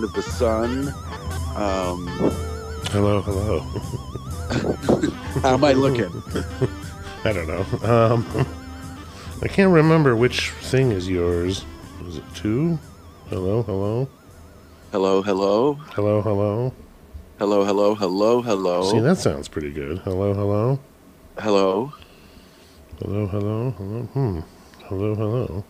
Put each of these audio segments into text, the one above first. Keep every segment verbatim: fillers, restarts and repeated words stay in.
of the sun. Um, hello, hello. How am I looking? I don't know. Um, I can't remember which thing is yours. Is it two? Hello, hello. Hello, hello. Hello, hello. Hello, hello, hello, hello. See, that sounds pretty good. Hello, hello. Hello. Hello, hello, hello. Hmm. Hello, hello.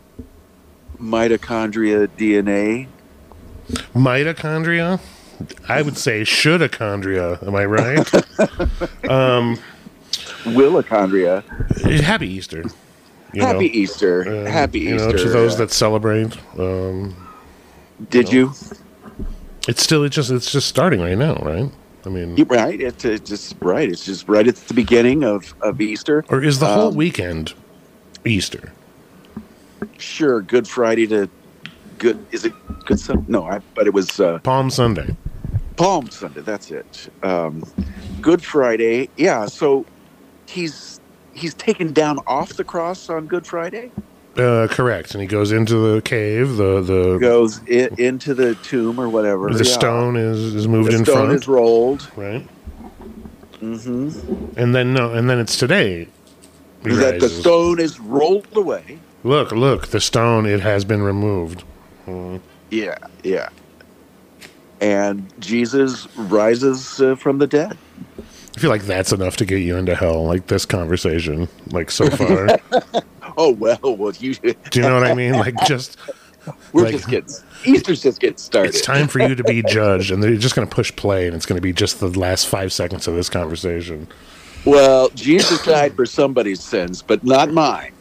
Mitochondria D N A. Mitochondria? I would say shouldochondria. Am I right? um, Willochondria. Happy Easter. You Happy know. Easter. Um, Happy you Easter. know, to those that celebrate. Um, Did you? Know, you? It's still it's just it's just starting right now, right? I mean, You're right. It's, it's just right. It's just right at the beginning of, of Easter. Or is the whole um, weekend Easter? Sure. Good Friday to good. Is it Good Sunday? No, I. But it was uh, Palm Sunday. Palm Sunday. That's it. Um, Good Friday. Yeah. So he's he's taken down off the cross on Good Friday. Uh, correct, and he goes into the cave. The the goes in, into the tomb or whatever. The yeah. stone is, is moved the in stone front. is rolled, right? Mm-hmm. And then no, and then it's today. That the stone is rolled away. Look, look, the stone, it has been removed. Mm. Yeah, yeah. And Jesus rises uh, from the dead. I feel like that's enough to get you into hell, like this conversation, like so far. Oh, well, well, you... Do you know what I mean? Like, just... We're like, just getting... Easter's just getting started. It's time for you to be judged, and they're just going to push play, and it's going to be just the last five seconds of this conversation. Well, Jesus died for somebody's sins, but not mine.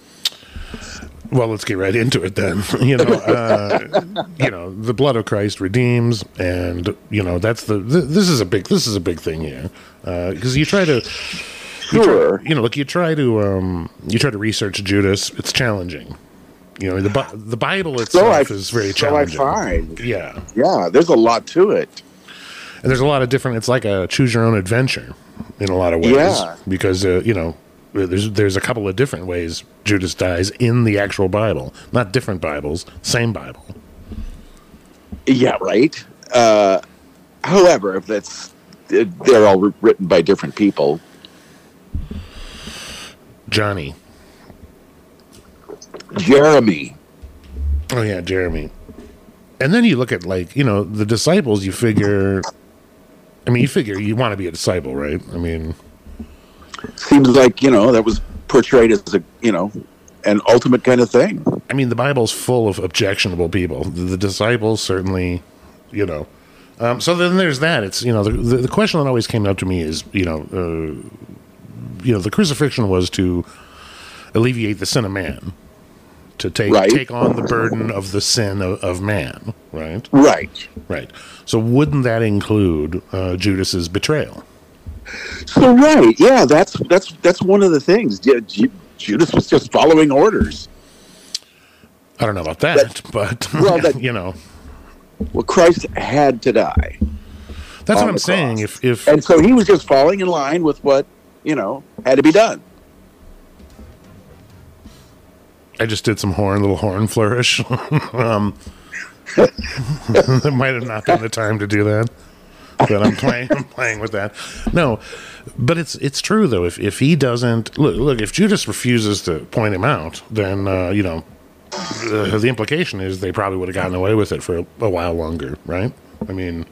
Well, let's get right into it then. You know, uh, you know, the blood of Christ redeems, and you know that's the. Th- this is a big. This is a big thing here, because uh, you try to. You, sure. try, you know, look, you try to um, you try to research Judas. It's challenging. You know, the the Bible itself so I, is very challenging. So I find. Yeah, yeah. There's a lot to it, and there's a lot of different. It's like a choose your own adventure in a lot of ways. Yeah. Because uh, you know. There's there's a couple of different ways Judas dies in the actual Bible. Not different Bibles, same Bible. Yeah, right. Uh, however, if that's they're all written by different people. Johnny. Jeremy. Oh yeah, Jeremy. And then you look at, like, you know, the disciples, you figure I mean, you figure you want to be a disciple, right? I mean, seems like, you know, that was portrayed as a, you know, an ultimate kind of thing. I mean, the Bible's full of objectionable people. The, the disciples certainly, you know. Um, so then there's that. It's, you know, the, the, the question that always came up to me is, you know, uh, you know, the crucifixion was to alleviate the sin of man, to take right. take on the burden of the sin of, of man, right? Right. Right. So wouldn't that include uh, Judas's betrayal? So right, yeah, that's that's that's one of the things. Yeah, Ju- Judas was just following orders. I don't know about that, but, but well, that, you know, well, Christ had to die. That's what I'm saying. If if and so he was just falling in line with what, you know, had to be done. I just did some horn, little horn flourish. um, it might have not been the time to do that. But I'm playing. I'm playing with that. No, but it's it's true though. If if he doesn't look, look, if Judas refuses to point him out, then uh, you know, uh, the implication is they probably would have gotten away with it for a, a while longer, right? I mean,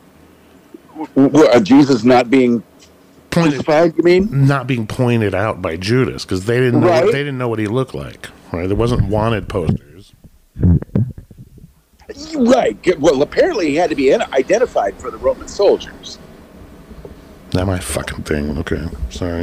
well, Jesus not being pointed, crucified, you mean? Not being pointed out by Judas because they didn't know right. what, they didn't know what he looked like. Right? There wasn't wanted posters. Right. Well, apparently he had to be identified for the Roman soldiers. Not my fucking thing. Okay, sorry.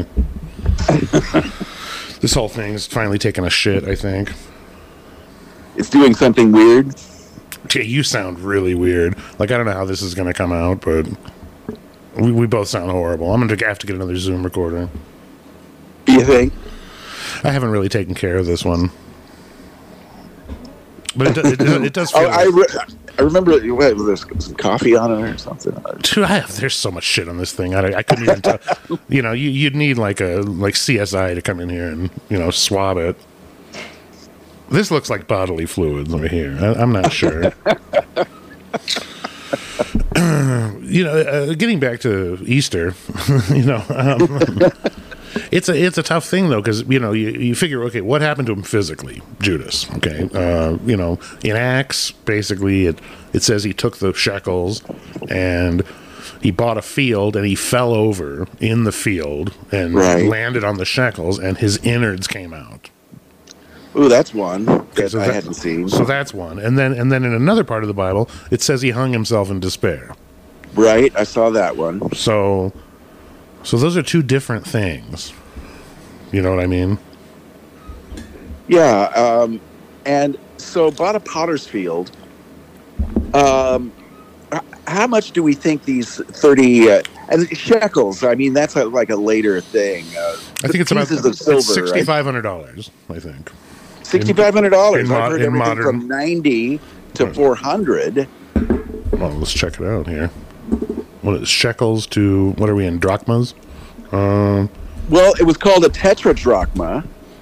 This whole thing is finally taking a shit, I think. It's doing something weird. Yeah, you sound really weird. Like, I don't know how this is going to come out, but we, we both sound horrible. I'm going to have to get another Zoom recorder. Do you think? I haven't really taken care of this one. But it, do, it, it, it does feel oh, like... I, re- I remember what, there's some coffee on it or something. Dude, I have, there's so much shit on this thing. I, I couldn't even tell. You know, you, you'd need like a like C S I to come in here and, you know, swab it. This looks like bodily fluids over here. I, I'm not sure. you know, uh, getting back to Easter, you know, um, it's a it's a tough thing though, because you know you, you figure, okay, what happened to him physically, Judas? Okay, uh, you know, in Acts, basically it it says he took the shekels and he bought a field and he fell over in the field and right. landed on the shekels and his innards came out. Ooh, that's one that so I that, hadn't seen. So that's one, and then and then in another part of the Bible, it says he hung himself in despair. Right, I saw that one. So, so those are two different things. You know what I mean? Yeah, um, and so bought a potter's field. Um, how much do we think these thirty uh, and shekels? I mean, that's a, like a later thing. Uh, I think it's about of silver, it's sixty five hundred dollars. Right? I think sixty five hundred dollars. I've heard everything modern, from ninety to four hundred. Well, let's check it out here. What is shekels to what are we in drachmas? Um, well, it was called a tetradrachma.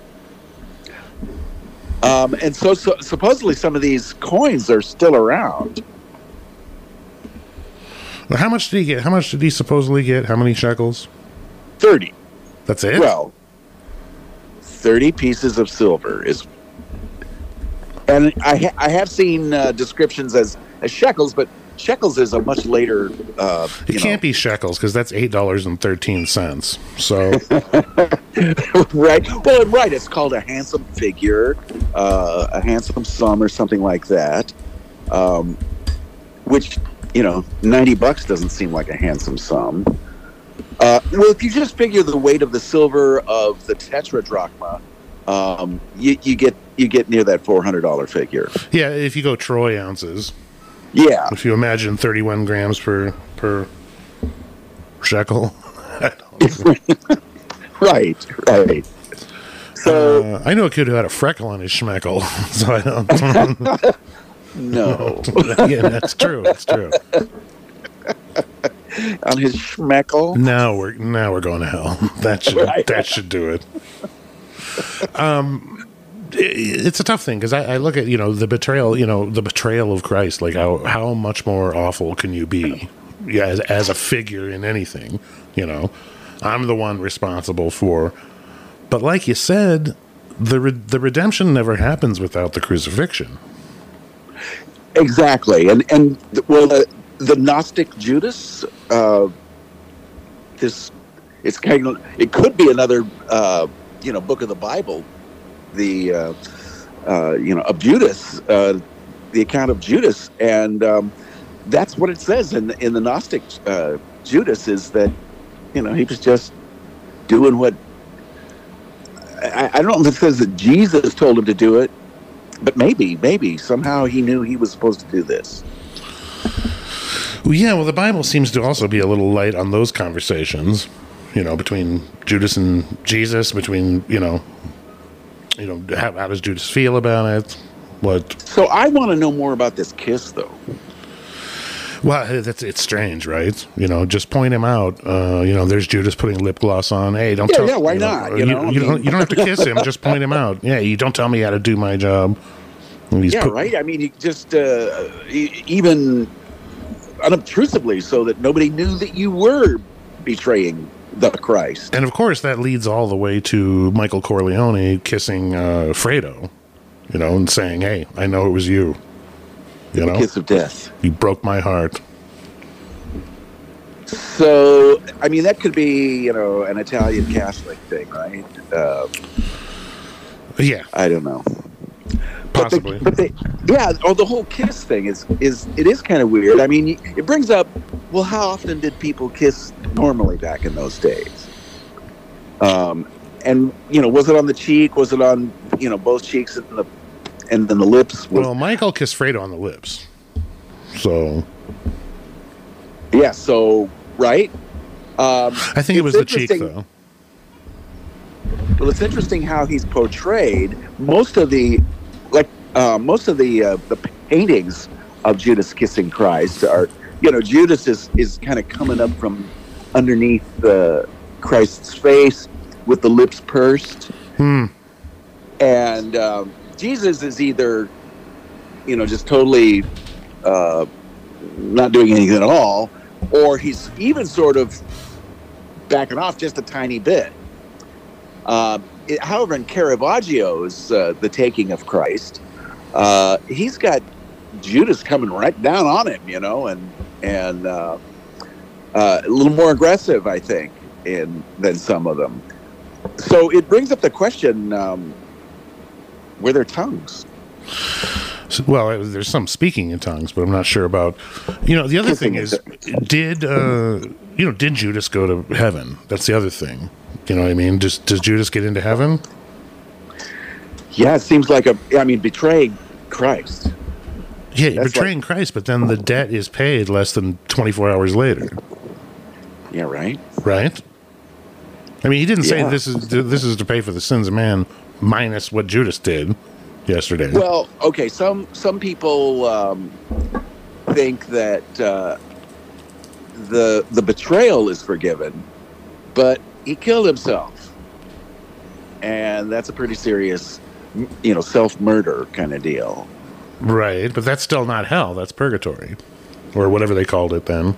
Um, and so, so supposedly some of these coins are still around. How much did he get? How much did he supposedly get? How many shekels? thirty. That's it? Well, thirty pieces of silver is... And I, ha- I have seen uh, descriptions as, as shekels, but shekels is a much later... Uh, it can't know. be shekels, because that's eight dollars and thirteen cents. So... right. Well, right. It's called a handsome figure, uh, a handsome sum or something like that, um, which... You know, ninety bucks doesn't seem like a handsome sum. Uh, well, if you just figure the weight of the silver of the tetradrachma, um, you, you get you get near that four hundred dollar figure. Yeah, if you go troy ounces. Yeah. If you imagine thirty one grams per per shekel. right. Right. So uh, I know a kid who had a freckle on his schmeckle, so I don't. No. Yeah, that's true. That's true. On his schmeckle. Now we're now we're going to hell. That should right. that should do it. Um, it, it's a tough thing because I, I look at you know the betrayal, you know the betrayal of Christ. Like how how much more awful can you be? Yeah, as, as a figure in anything, you know, I'm the one responsible for. But like you said, the re- the redemption never happens without the crucifixion. Exactly, and and well, the, the Gnostic Judas, uh, this it's kind of it could be another uh, you know book of the Bible, the uh, uh, you know of Judas, uh, the account of Judas, and um, that's what it says in in the Gnostic uh, Judas is that you know he was just doing what I, I don't know if it says that Jesus told him to do it. But maybe, maybe somehow he knew he was supposed to do this. Well, yeah, well, the Bible seems to also be a little light on those conversations, you know, between Judas and Jesus, between, you know, you know, how, how does Judas feel about it? What? So I want to know more about this kiss, though. Well, that's it's strange, right? You know, just point him out. Uh, you know, there's Judas putting lip gloss on. Hey, don't yeah, tell. Yeah, why you not? Know, you, you, know, you I mean, don't. You don't have to kiss him. Just point him out. Yeah, you don't tell me how to do my job. Yeah, put, right. I mean, you just uh, even unobtrusively, so that nobody knew that you were betraying the Christ. And of course, that leads all the way to Michael Corleone kissing uh, Fredo, you know, and saying, "Hey, I know it was you." You the know, kiss of death. You broke my heart. So, I mean, that could be, you know, an Italian Catholic thing, right? Uh, yeah. I don't know. Possibly. But, the, but the, yeah, oh, the whole kiss thing is, is it is kind of weird. I mean, it brings up, well, how often did people kiss normally back in those days? Um, and, you know, was it on the cheek? Was it on, you know, both cheeks and the and then the lips? Was, well, Michael kissed Fredo on the lips. So... Yeah, so, right? Um, I think it was the cheek, though. Well, it's interesting how he's portrayed. Most of the, like, uh, most of the uh, the paintings of Judas kissing Christ are, you know, Judas is, is kind of coming up from underneath uh, Christ's face with the lips pursed. Hmm. And um, Jesus is either, you know, just totally... Uh, not doing anything at all, or he's even sort of backing off just a tiny bit. Uh, it, however, in Caravaggio's uh, The Taking of Christ, uh, he's got Judas coming right down on him, you know, and and uh, uh, a little more aggressive, I think, in than some of them. So it brings up the question: um, were there tongues? So, well, there's some speaking in tongues, but I'm not sure about. You know, the other thing is, did uh, you know, did Judas go to heaven? That's the other thing. You know what I mean? Does does Judas get into heaven? Yeah, it seems like a. I mean, betraying Christ. Yeah, That's betraying like, Christ, but then the debt is paid less than twenty-four hours later. Yeah, right. Right. I mean, he didn't say yeah. this is this is to pay for the sins of man minus what Judas did yesterday. Well, okay. Some some people um, think that uh, the the betrayal is forgiven, but he killed himself, and that's a pretty serious, you know, self-murder kind of deal. Right, but that's still not hell. That's purgatory, or whatever they called it then.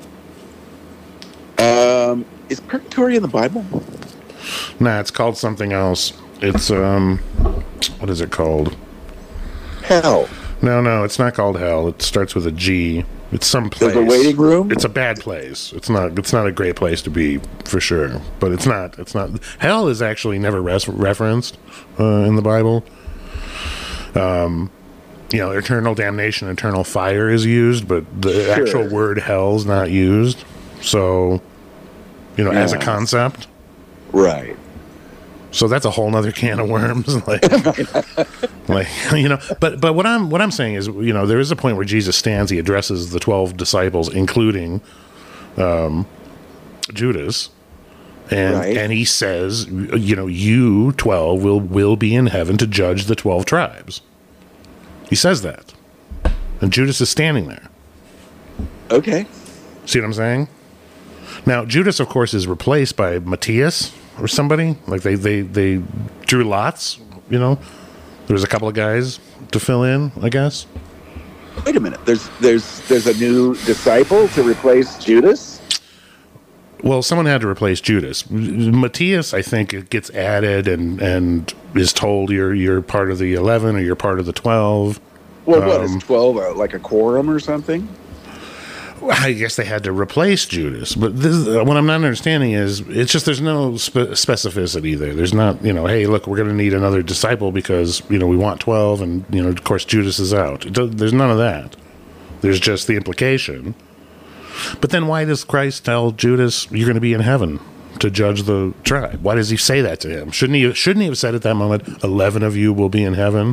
Um, is purgatory in the Bible? Nah, it's called something else. It's um, what is it called? Hell. No, no, it's not called hell. It starts with a G. It's some place. There's a waiting room. It's a bad place. It's not. It's not a great place to be for sure. But it's not. It's not. Hell is actually never res- referenced uh, in the Bible. Um. You know, eternal damnation, eternal fire is used, but the Sure. actual word hell's not used. So, you know, Yeah. as a concept. Right. So that's a whole nother can of worms. like, like, you know, but, but what I'm, what I'm saying is, you know, there is a point where Jesus stands, he addresses the twelve disciples, including, um, Judas. And, Right. and he says, you know, you twelve will, will be in heaven to judge the twelve tribes. He says that. And Judas is standing there. Okay. See what I'm saying? Now, Judas, of course, is replaced by Matthias or somebody. Like, they, they, they drew lots, you know? There was a couple of guys to fill in, I guess. Wait a minute. There's there's there's a new disciple to replace Judas? Well, someone had to replace Judas. Matthias, I think, gets added and, and is told you're you're part of the eleven or you're part of the twelve. Well, what Um, is twelve? Uh, like a quorum or something? I guess they had to replace Judas, but this, uh, what I'm not understanding is it's just there's no spe- specificity there. There's not, you know, hey, look, we're going to need another disciple because, you know, we want twelve and, you know, of course, Judas is out. It does, there's none of that. There's just the implication. But then why does Christ tell Judas you're going to be in heaven to judge the tribe? Why does he say that to him? Shouldn't he, shouldn't he have said at that moment, eleven of you will be in heaven?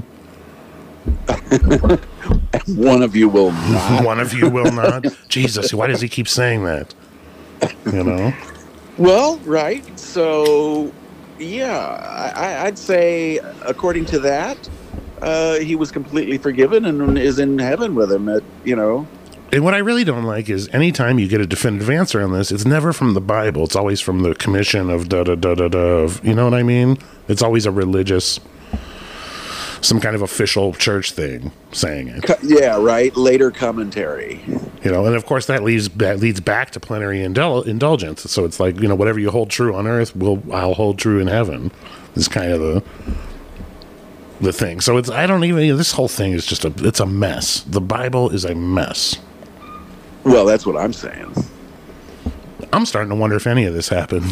One of you will not. One of you will not. Jesus, why does he keep saying that? You know? Well, right. So, yeah, I, I'd say, according to that, uh, he was completely forgiven and is in heaven with him. At, you know. And what I really don't like is anytime you get a definitive answer on this, it's never from the Bible. It's always from the commission of da da da da da. Of, you know what I mean? It's always a religious, some kind of official church thing saying it. Yeah, right. Later commentary. You know, and of course that leads that leads back to plenary indul- indulgence. So it's like, you know, whatever you hold true on earth, will I'll hold true in heaven. Is kind of the the thing. So it's I don't even you know, this whole thing is just a it's a mess. The Bible is a mess. Well, that's what I'm saying. I'm starting to wonder if any of this happened.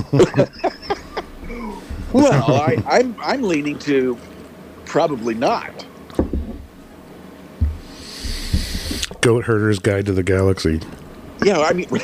Well, I, I'm I'm leaning to probably not. Goat Herder's Guide to the Galaxy. Yeah, I mean,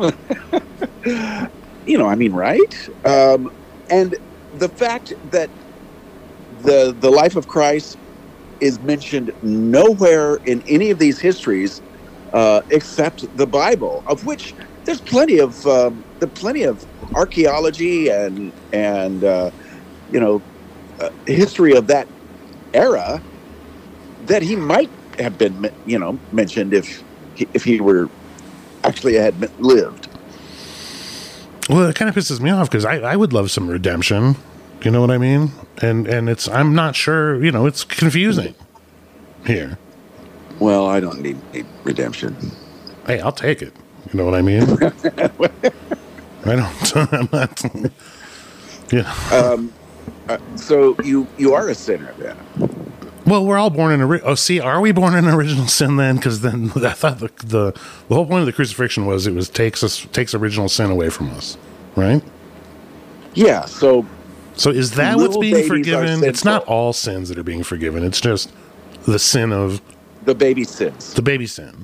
you know, I mean, right? Um, and the fact that the the life of Christ is mentioned nowhere in any of these histories uh, except the Bible, of which there's plenty of um, the plenty of archaeology and and uh, you know uh, history of that era that he might have been, you know, mentioned if he, if he were actually had lived. Well, it kind of pisses me off because I, I would love some redemption. You know what I mean? And and it's I'm not sure. You know, it's confusing here. Well, I don't need, need redemption. Hey, I'll take it. You know what I mean? I don't. I'm not. Yeah. Um, uh, so you you are a sinner then? Well, we're all born in a. Oh, see, are we born in original sin then? Because then I thought the, the the whole point of the crucifixion was it was takes us takes original sin away from us, right? Yeah. So. So is that what's Little being babies are forgiven? It's sinful. not all sins that are being forgiven. It's just the sin of The baby sins. the baby sin.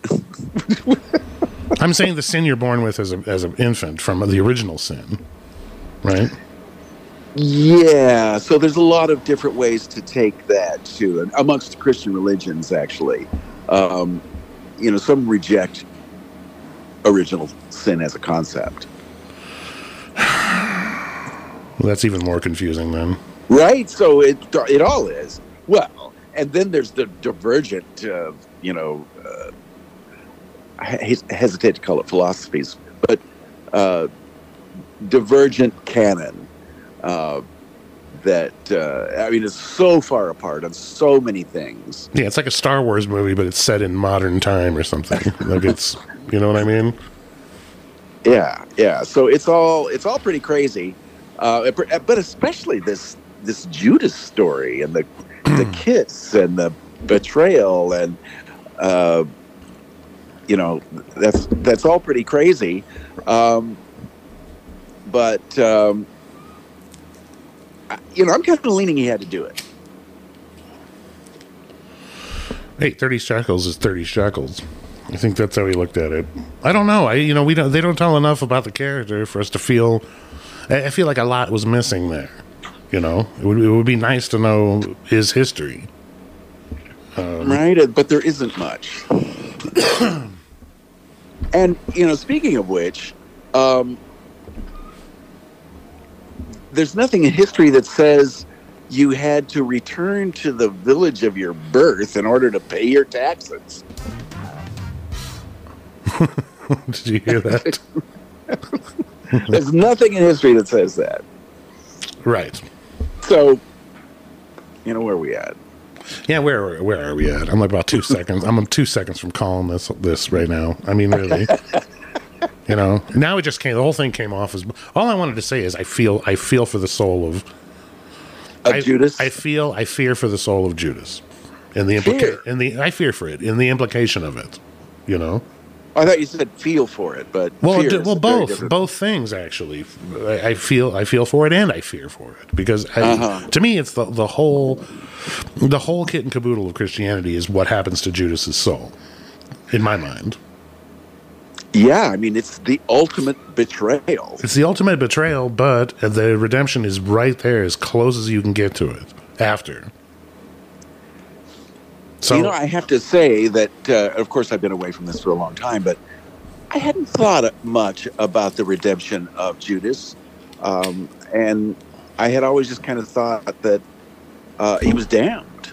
I'm saying the sin you're born with as a as an infant from the original sin, right? Yeah. So there's a lot of different ways to take that too, and amongst Christian religions, actually, um, you know, some reject original sin as a concept. Well, that's even more confusing then. Right. So it it all is. Well, and then there's the divergent, uh, you know, uh, I hesitate to call it philosophies, but uh, divergent canon uh, that, uh, I mean, is so far apart on so many things. Yeah, it's like a Star Wars movie, but it's set in modern time or something. Like it's, you know what I mean? Yeah, yeah. So it's all it's all pretty crazy, uh, but especially this this Judas story and the the kiss and the betrayal and uh, you know that's that's all pretty crazy. Um, but um, you know, I'm kind of leaning he had to do it. Hey, thirty shekels is thirty shekels. I think that's how he looked at it. I don't know. I, you know, we don't. They don't tell enough about the character for us to feel. I, I feel like a lot was missing there. You know, it would, it would be nice to know his history. Um, right, but there isn't much. And you know, speaking of which, um, there's nothing in history that says you had to return to the village of your birth in order to pay your taxes. Did you hear that? There's nothing in history that says that. Right. So, you know, where are we at? Yeah, where where are we at? I'm about two seconds. I'm two seconds from calling this this right now. I mean, really. You know, now it just came. The whole thing came off as. All I wanted to say is I feel I feel for the soul of. Of I, Judas. I feel I fear for the soul of Judas, and the implica- and the I fear for it in the implication of it. You know. I thought you said feel for it, but Well, fear d- is well, a very both different- both things actually. I, I feel I feel for it and I fear for it because I, Uh-huh. to me it's the the whole the whole kit and caboodle of Christianity is what happens to Judas's soul, in my mind. Yeah, I mean, it's the ultimate betrayal. It's the ultimate betrayal, but the redemption is right there, as close as you can get to it. After, so You know, I have to say that, uh, of course, I've been away from this for a long time, but I hadn't thought much about the redemption of Judas. Um, and I had always just kind of thought that uh, he was damned.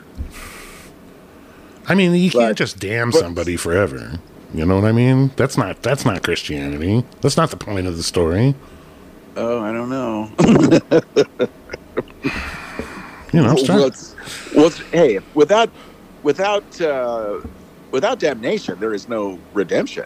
I mean, you can't but- just damn but- somebody forever. You know what I mean? That's not that's not Christianity. That's not the point of the story. Oh, I don't know. You know, I'm well, sorry. it's, well, it's, hey, without without uh, without damnation, there is no redemption.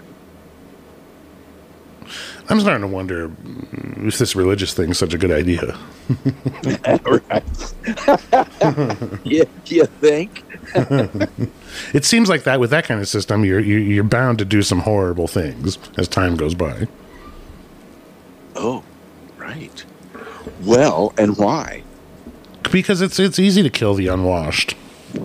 I'm starting to wonder if this religious thing is such a good idea. Right? you, you think? It seems like that with that kind of system, you're you're you're bound to do some horrible things as time goes by. Oh, right. Well, and why? Because it's it's easy to kill the unwashed.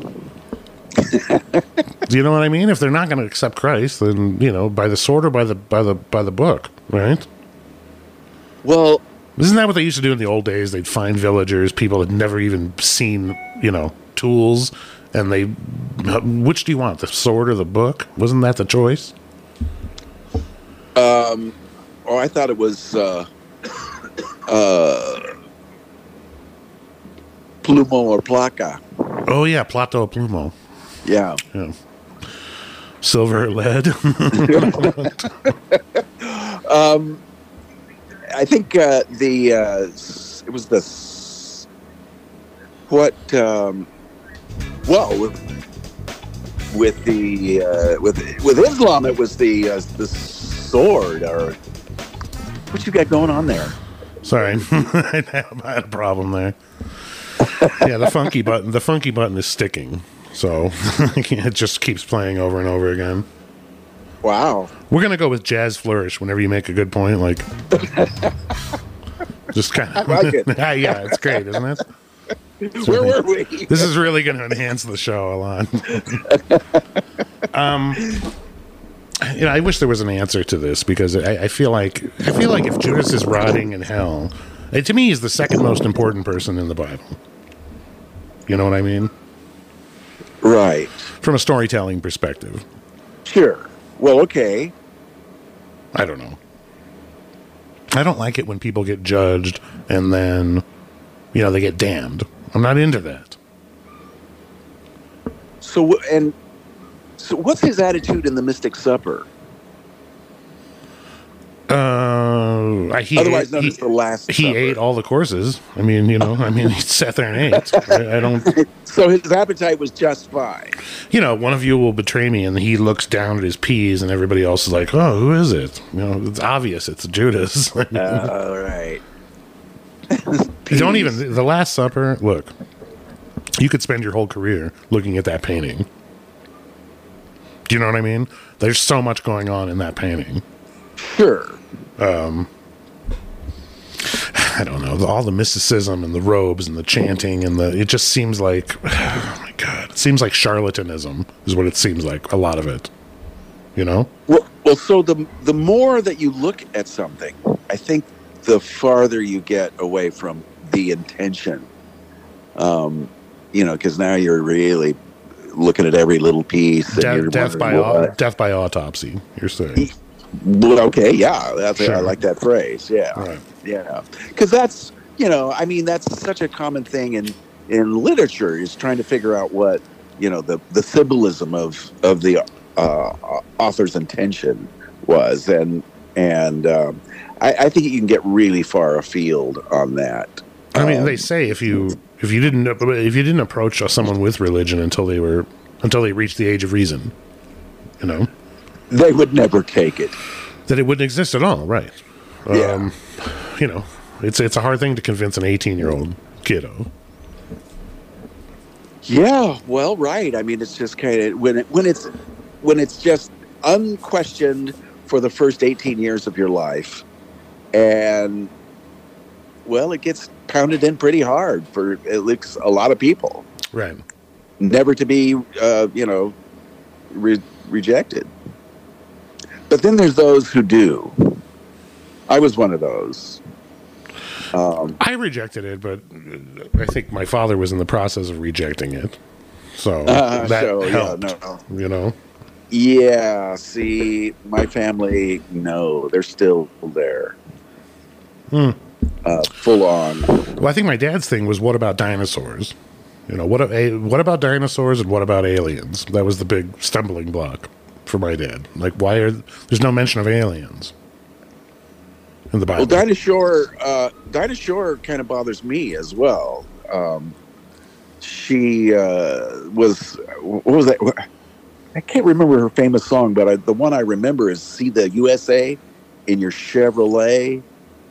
Do you know what I mean? If they're not going to accept Christ, then you know, by the sword or by the by the by the book, right? Well, Isn't that what they used to do in the old days? They'd find villagers, people had never even seen, you know, tools, and they, which do you want, the sword or the book? Wasn't that the choice? um, oh, I thought it was uh, uh, plumo or placa. Oh yeah, Plato Plumo. Yeah. Yeah. Silver or lead. um, I think uh, the uh, s- it was the s- what um, well with the uh, with with Islam, it was the uh, the sword. Or what you got going on there? Sorry, I had a problem there. Yeah, the funky button. The funky button is sticking, so it just keeps playing over and over again. Wow. We're gonna go with jazz flourish whenever you make a good point. Like, just kind of. I like it. Yeah, it's great, isn't it? It's Where really, were we? This is really going to enhance the show a lot. um, you know, I wish there was an answer to this because I, I feel like I feel like if Judas is rotting in hell, it, to me, he's the second most important person in the Bible. You know what I mean? Right. From a storytelling perspective. Sure. Well, okay. I don't know. I don't like it when people get judged and then, you know, they get damned. I'm not into that. So, and so what's his attitude in the Mystic Supper? Uh, he Otherwise ate, known he, as the Last He Supper. ate all the courses. I mean, you know, I mean, he sat there and ate. I, I don't... So his appetite was just fine. You know, one of you will betray me, and he looks down at his peas, and everybody else is like, oh, who is it? You know, it's obvious. It's Judas. All right. You don't even... The Last Supper, look, you could spend your whole career looking at that painting. Do you know what I mean? There's so much going on in that painting. Sure. Um, I don't know, all the mysticism and the robes and the chanting and the, it just seems like, oh my God, it seems like charlatanism is what it seems like, a lot of it, you know? Well, well, so the the more that you look at something, I think the farther you get away from the intention. Um, you know, because now you're really looking at every little piece. And Death, you're death by wondering, au- death by autopsy, you're saying. Well, okay, yeah, that's, Sure. I like that phrase. Yeah, Right. yeah, because that's, you know, I mean, that's such a common thing in in literature, is trying to figure out what, you know, the the symbolism of of the uh, author's intention was, and and um, I, I think you can get really far afield on that. I mean, Um, they say if you if you didn't if you didn't approach someone with religion until they were until they reached the age of reason, you know, they would never take it. that it wouldn't exist at all, right? Yeah. Um, you know, it's it's a hard thing to convince an eighteen-year-old kiddo. Yeah, well, right. I mean, it's just kind of when it when it's when it's just unquestioned for the first eighteen years of your life, and well, it gets pounded in pretty hard for at least a lot of people, Right. never to be, uh, you know, re- rejected. But then there's those who do. I was one of those. Um, I rejected it, but I think my father was in the process of rejecting it. So uh, that so, helped, yeah, no, no. you know? Yeah, see, my family, no, they're still there. Hmm. Uh, full on. Well, I think my dad's thing was, what about dinosaurs? You know, what, a, what about dinosaurs and what about aliens? That was the big stumbling block for my dad. Like, why are... There's no mention of aliens in the Bible. Well, Dinah Shore, uh, Dinah Shore kind of bothers me as well. Um, she uh, was, what was that? I can't remember her famous song, but I, the one I remember is "See the U S A in Your Chevrolet."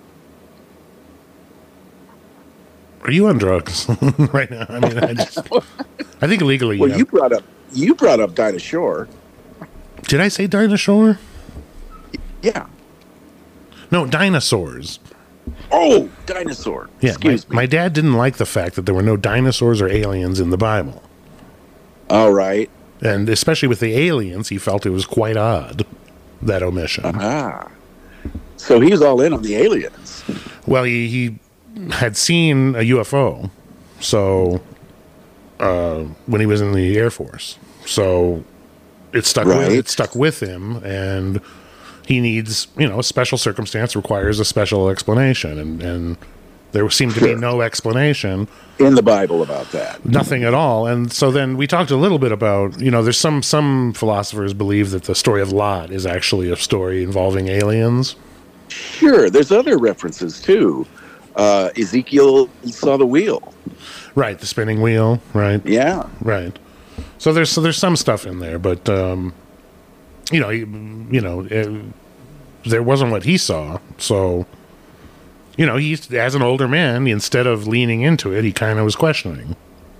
Are you on drugs right now? I mean, I just... I think legally, Well, yeah. you brought up you brought up Dinah Shore. Did I say dinosaur? Yeah. No, dinosaurs. Oh, dinosaur. Yeah, Excuse my, me. my dad didn't like the fact that there were no dinosaurs or aliens in the Bible. All right. And especially with the aliens, he felt it was quite odd, that omission. Ah. So he was all in on the aliens. Well, he, he had seen a U F O, so uh, when he was in the Air Force, so it stuck with Right. it stuck with him, and he needs, you know, a special circumstance requires a special explanation, and and there seemed to be Sure. no explanation, In the Bible about that. nothing at all. And so then we talked a little bit about, you know, there's some some philosophers believe that the story of Lot is actually a story involving aliens. Sure. There's other references too. Uh, Ezekiel saw the wheel. Right, the spinning wheel, right? Yeah. Right. So there's so there's some stuff in there, but um, you know, you, you know, it, there wasn't what he saw. So, you know, he's as an older man, instead of leaning into it, he kind of was questioning.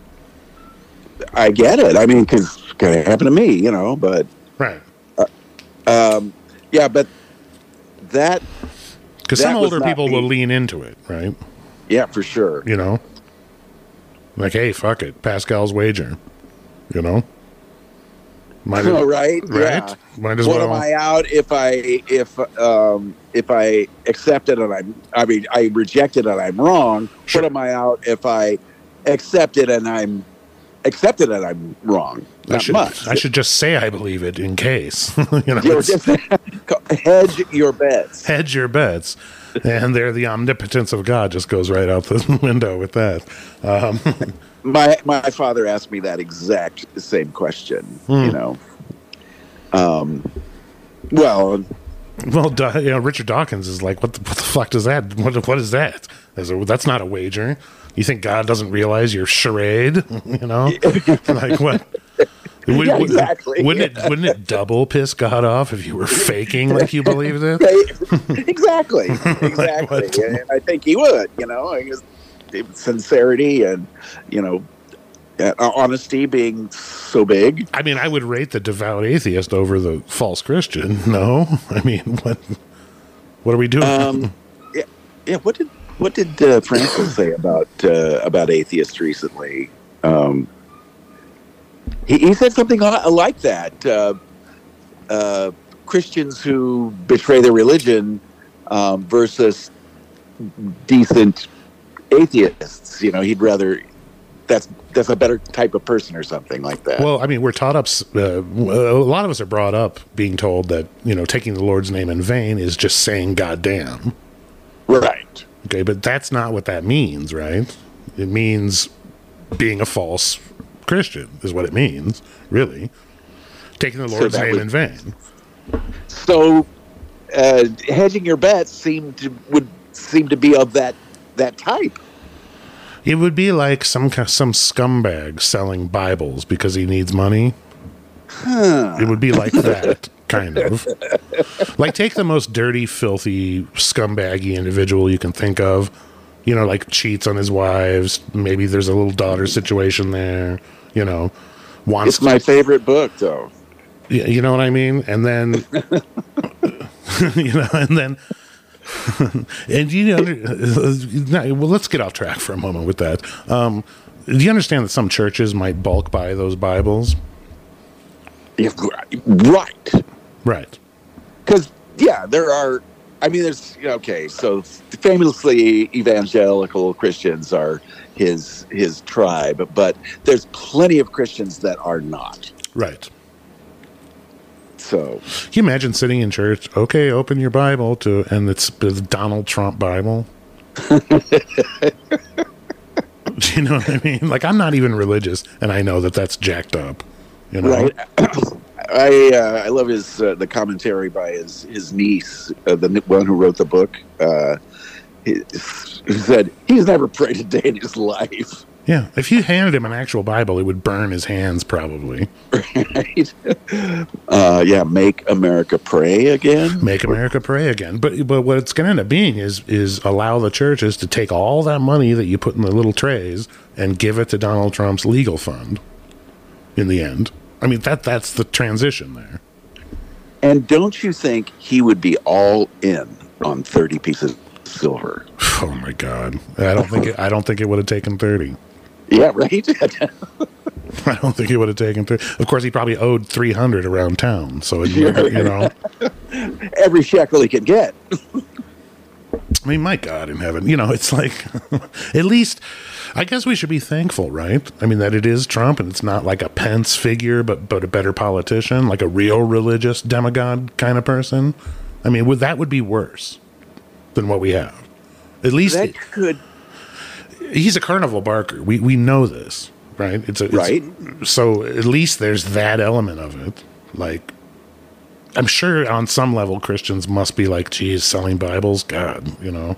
I get it. I mean, because it kind of happened to me, you know. But right, uh, um, yeah, but that because some older people me. will lean into it, right? Yeah, for sure. You know, like, hey, fuck it, Pascal's wager. You know, might oh, right, right. Yeah. Might as what well. am I out if I if um if I accept it and I'm I mean I reject it and I'm wrong? Sure. What am I out if I accept it and I'm accept it and I'm wrong? Not I should, much. I should just say I believe it in case. you know, just, hedge your bets. Hedge your bets. And there, the omnipotence of God just goes right out the window with that. Um, my my father asked me that exact same question. Hmm. You know, um, well, well, you know, Richard Dawkins is like, what the, what the fuck does that? What what is that? Said, that's not a wager. You think God doesn't realize your charade? You know, like what? Would, yeah, exactly. Wouldn't it wouldn't it double piss God off if you were faking like you believed it? exactly, exactly. Like and I think he would. You know, I guess sincerity and you know honesty being so big. I mean, I would rate the devout atheist over the false Christian. No, I mean, what what are we doing? Um, yeah, yeah. What did what did uh, Francis say about uh, about atheists recently? Um, He, he said something like that. Uh, uh, Christians who betray their religion um, versus decent atheists. You know, he'd rather that's that's a better type of person or something like that. Well, I mean, we're taught up. Uh, a lot of us are brought up being told that you know taking the Lord's name in vain is just saying "goddamn." Right. Okay, but that's not what that means, right? It means being a false Christian is what it means, really. Taking the Lord's so name was, in vain. So, uh, hedging your bets seemed to would seem to be of that that type. It would be like some some scumbag selling Bibles because he needs money. Huh. It would be like that, kind of. Like, take the most dirty, filthy, scumbaggy individual you can think of. You know, like cheats on his wives. Maybe there's a little daughter situation there. You know, wants. It's my to, favorite book, though. Yeah, you know what I mean. And then, you know, and then, and you know, well, let's get off track for a moment with that. Um, do you understand that some churches might bulk buy those Bibles? Yeah, right. Right. Because yeah, there are. I mean, there's okay. So famously, evangelical Christians are his his tribe, but there's plenty of Christians that are not. Right. So, can you imagine sitting in church? Okay, open your Bible to, and it's the Donald Trump Bible. Do you know what I mean? Like, I'm not even religious, and I know that that's jacked up. You know? Right. I uh, I love his uh, the commentary by his his niece, uh, the one who wrote the book. Uh, he, he said he's never prayed a day in his life. Yeah, if you handed him an actual Bible, it would burn his hands probably. Right. Uh, yeah, make America pray again. Make America pray again. But but what it's going to end up being is is allow the churches to take all that money that you put in the little trays and give it to Donald Trump's legal fund. In the end, I mean that that's the transition there. And don't you think he would be all in on thirty pieces of silver? Oh my God! I don't think it, I don't think it would have taken thirty. Yeah, right. I don't think he would have taken thirty. Of course, he probably owed three hundred around town, so it, you know, every shekel he could get. I mean, my God in heaven, you know, it's like at least. I guess we should be thankful, right? I mean, that it is Trump and it's not like a Pence figure, but but a better politician, like a real religious demigod kind of person. I mean, would that would be worse than what we have? At least that could. He's a carnival barker. We we know this, right? It's a it's, right. So at least there's that element of it. Like, I'm sure on some level Christians must be like, geez, selling Bibles, God, you know.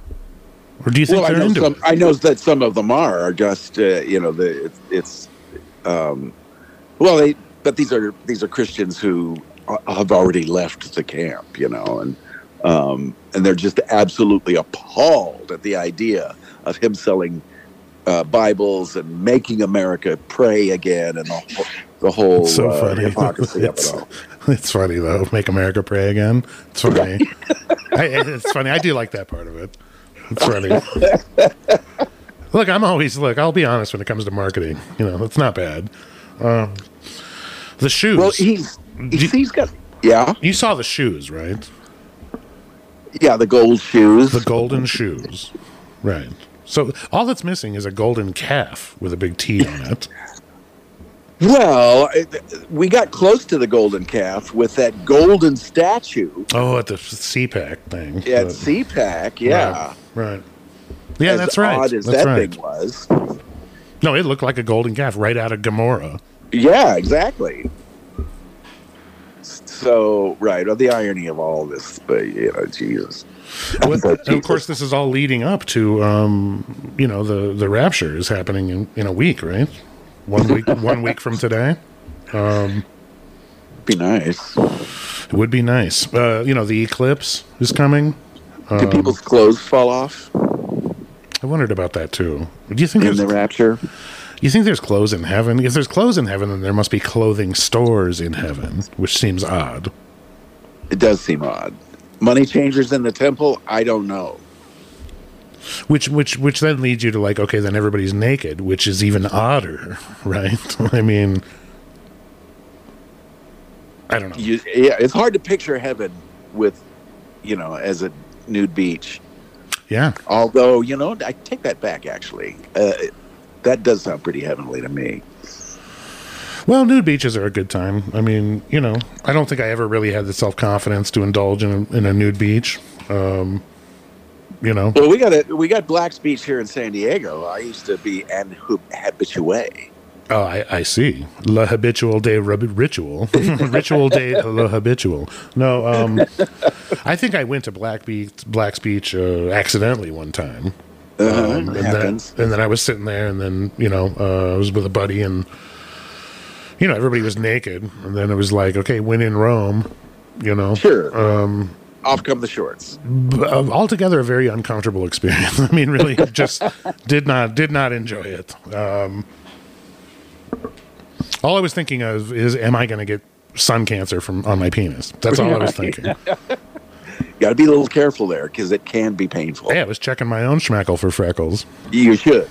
Or do you think well, they're I know into some, it? I know that some of them are, are just, uh, you know, the, it's, it's Um, well, they but these are these are Christians who have already left the camp, you know, and um, and they're just absolutely appalled at the idea of him selling uh, Bibles and making America pray again, and the whole, the whole It's so uh, funny. hypocrisy of It's, it all. it's funny though. Make America pray again. It's funny. I, it's funny. I do like that part of it. It's funny. Look, I'm always look. I'll be honest when it comes to marketing. You know, it's not bad. Um, the shoes. Well, he's he's, he's got yeah You saw the shoes, right? yeah the gold shoes. The golden shoes, right? So all that's missing is a golden calf with a big T on it. Well, it- we got close to the golden calf with that golden statue Oh, at the C PAC thing. at The- C PAC. Yeah, Right. right. Yeah, as that's right. odd as that's that right. thing was. No, it looked like a golden calf right out of Gamora. Yeah, exactly. So, right, well, the irony of all this, but you know, Jesus. Well, But and of course, this is all leading up to, um, you know, the, the rapture is happening in, in a week, right? One week, one week from today. Um, be nice. it would be nice. Uh, you know, the eclipse is coming. Do Um, people's clothes fall off I wondered about that too. Do you think in there's, the rapture? you think there's clothes in heaven? If there's clothes in heaven, then there must be clothing stores in heaven, which seems odd. It does seem odd. Money changers in the temple? I don't know. Which which which then leads you to like, okay, then everybody's naked, which is even odder, right? I mean, I don't know. You, yeah, it's hard to picture heaven with, you know, as a nude beach. Yeah. Although, you know, I take that back, actually. Uh, that does sound pretty heavenly to me. Well, nude beaches are a good time. I mean, you know, I don't think I ever really had the self confidence to indulge in a, in a nude beach. Um, you know, Well, we got a, we got Black's Beach here in San Diego. I used to be an habitué. oh, I, I see. Le habitual de rub- ritual, ritual de le habitual. No, um, I think I went to Black Beach, Black's Beach uh, accidentally one time. Uh, Um, and, then, happens. and then I was sitting there, and then you know, uh, I was with a buddy, and you know, everybody was naked, and then it was like, okay, when in Rome, you know, Sure. um, Off come the shorts. b- uh, altogether a very uncomfortable experience. I mean, really, just did not did not enjoy it. Um, all I was thinking of is, am I going to get sun cancer from on my penis? That's all I was thinking. Got to be a little careful there because it can be painful. Yeah, I was checking my own schmeckle for freckles. You should.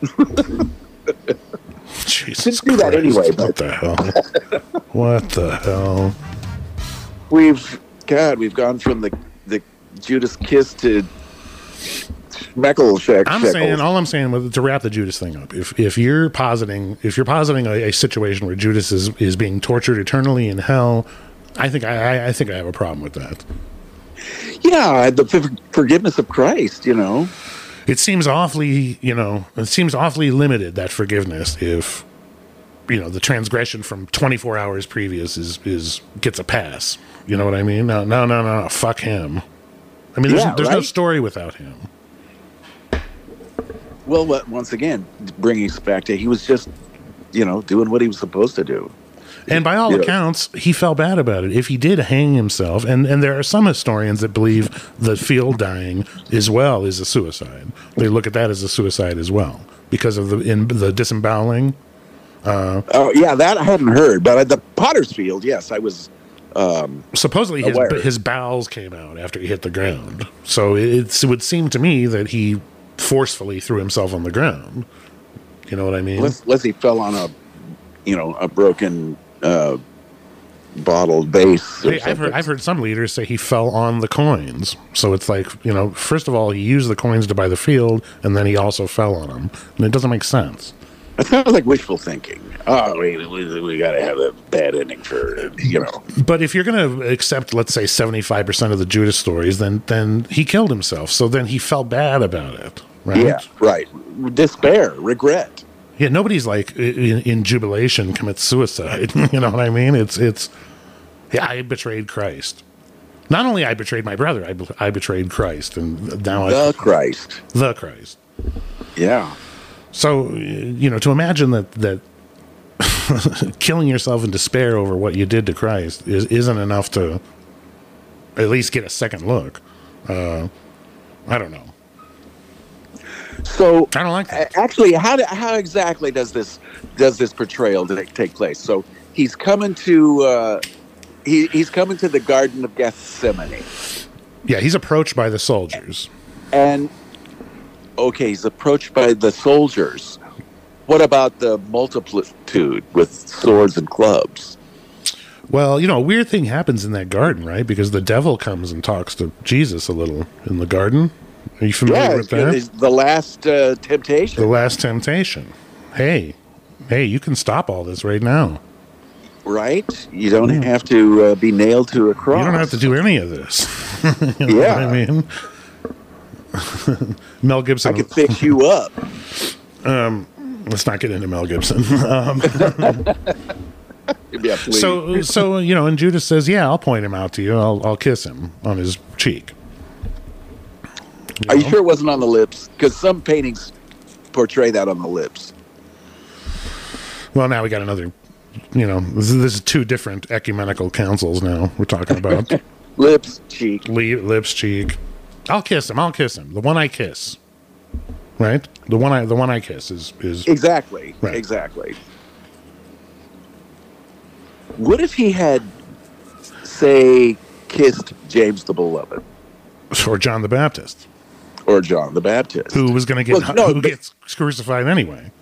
Jesus do that Christ. anyway, What but- the hell? What the hell? We've God, we've gone from the the Judas kiss to Schmeckle shack. I'm Sheckles. saying, all I'm saying, with, to wrap the Judas thing up, if if you're positing, if you're positing a, a situation where Judas is, is being tortured eternally in hell, I think I, I- I think I have a problem with that. Yeah, the f- forgiveness of Christ. You know, It seems awfully, you know, it seems awfully limited, that forgiveness, if you know the transgression from twenty-four hours previous is is gets a pass. You know what I mean? No, no, no, no. Fuck him. I mean, there's, Yeah, there's no right? story without him. well, what, once again, bringing us back to he was just, you know, doing what he was supposed to do. And by all Yeah. accounts, he felt bad about it. If he did hang himself, and, and there are some historians that believe that field dying as well is a suicide. They look at that as a suicide as well because of the in the disemboweling. Oh yeah, that I hadn't heard, but at the Potter's Field, yes, I was. Um, Supposedly, his Aware. his bowels came out after he hit the ground. So it's, it would seem to me that he forcefully threw himself on the ground. You know what I mean? unless, unless he fell on a, you know, a broken uh, bottle base. Or Hey, I've heard something. I've heard some leaders say he fell on the coins. So it's like, you know, first of all, he used the coins to buy the field, and then he also fell on them, and it doesn't make sense. It sounds like wishful thinking. Oh, we we, we got to have a bad ending for you know. But if you're going to accept, let's say, seventy-five percent of the Judas stories, then then he killed himself. So then he felt bad about it, right? Yeah, right. Despair, regret. Yeah, nobody's like in, in jubilation commits suicide. You know what I mean? It's it's. Yeah, I betrayed Christ. Not only I betrayed my brother, I, be- I betrayed Christ, and now I The Christ. the Christ. Yeah. So you know, to imagine that that killing yourself in despair over what you did to Christ is, isn't enough to at least get a second look. Uh, I don't know. So I don't like that. Actually, how do, how exactly does this does this portrayal take place? So he's coming to uh, he he's coming to the Garden of Gethsemane. Yeah, he's approached by the soldiers. And okay, he's approached by the soldiers. What about the multitude with swords and clubs? Well, you know, a weird thing happens in that garden, right? Because the devil comes and talks to Jesus a little in the garden. Are you familiar yeah, with that? It's the last uh, temptation. The last temptation. Hey, hey, you can stop all this right now. Right? You don't mm. have to uh, be nailed to a cross. You don't have to do any of this. You know yeah. what I mean? Mel Gibson. I can fix you up. Um, let's not get into Mel Gibson. Um, yeah, please. so, so you know, and Judas says, "Yeah, I'll point him out to you. I'll, I'll kiss him on his cheek." You Are know? you sure it wasn't on the lips? Because some paintings portray that on the lips. Well, now we got another. You know, this is, this is two different ecumenical councils. Now we're talking about lips, cheek, Le- lips, cheek. I'll kiss him. I'll kiss him. The one I kiss, right? The one I the one I kiss is is exactly right. exactly. What if he had, say, kissed James the Beloved, or John the Baptist, or John the Baptist, who was going to get well, no, who but, gets crucified anyway?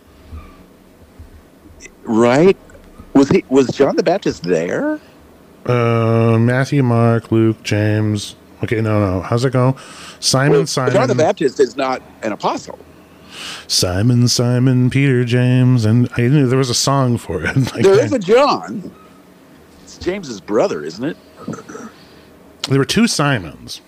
Right? Was he? Was John the Baptist there? Uh, Matthew, Mark, Luke, James. Okay, no, no. How's it go? Simon, well, Simon. John the Baptist is not an apostle. Simon, Simon, Peter, James, and I knew there was a song for it. Like there that. is a John. It's James's brother, isn't it? There were two Simons.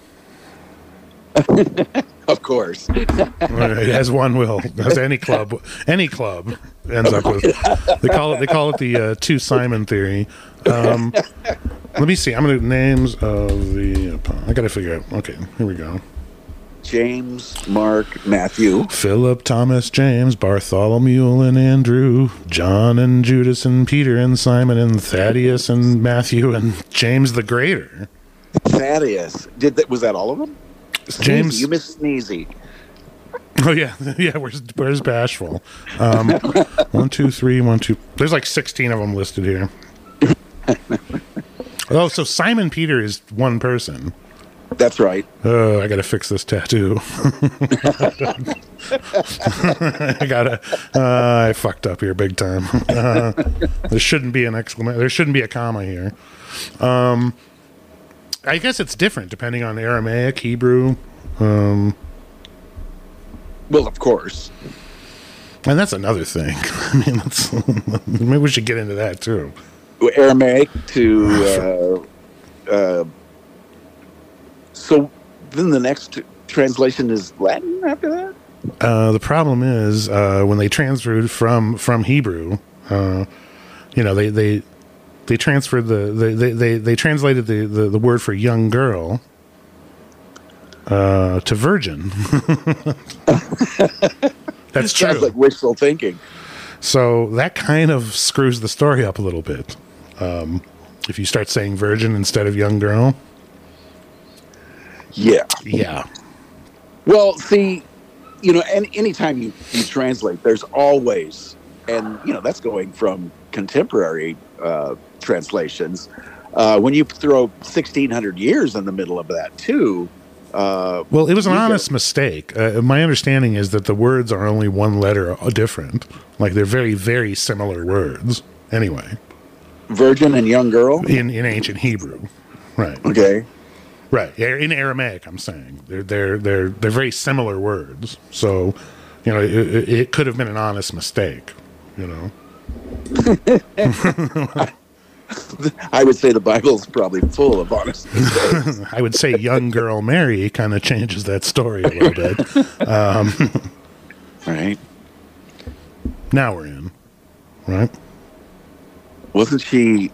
Of course. As one will, as any club, any club ends up with. They call it. They call it the uh, two Simon theory. Um, let me see. I'm going to names of the. I got to figure out. Okay, here we go. James, Mark, Matthew, Philip, Thomas, James, Bartholomew, and Andrew, John and Judas and Peter and Simon and Thaddeus and Matthew and James the Greater. Thaddeus. Did that? Was that all of them? James, Sneezy, you missed Sneezy. Oh yeah, yeah. Where's Where's Bashful? Um, one, two, three, one, two. There's like sixteen of them listed here. Oh, so Simon Peter is one person. That's right. Oh, I gotta fix this tattoo. I gotta. Uh, I fucked up here big time. Uh, there shouldn't be an exclamation. There shouldn't be a comma here. Um, I guess it's different depending on Aramaic, Hebrew. Um, well, of course. And that's another thing. I mean, that's, maybe we should get into that too. Aramaic to. Uh, uh, so then the next translation is Latin after that? Uh, the problem is uh, when they transferred from from Hebrew, uh, you know, they they they transferred the they they they, they translated the, the, the word for young girl uh, to virgin. That's true. Sounds like wishful thinking. So that kind of screws the story up a little bit. Um, if you start saying virgin instead of young girl. Yeah. Yeah. Well, see, you know, any anytime you, you translate, there's always, and, you know, that's going from contemporary uh, translations. Uh, when you throw sixteen hundred years in the middle of that, too. Uh, well, it was an honest get, mistake. Uh, my understanding is that the words are only one letter different. Like, they're very, very similar words. Anyway. Virgin and young girl? In, in ancient Hebrew. Right. Okay. Right, in Aramaic, I'm saying they're they're they're they're very similar words. So, you know, it, it could have been an honest mistake. You know, I would say the Bible's probably full of honest mistakes. I would say young girl Mary kind of changes that story a little bit. Um, right. Now we're in. Right. Wasn't she?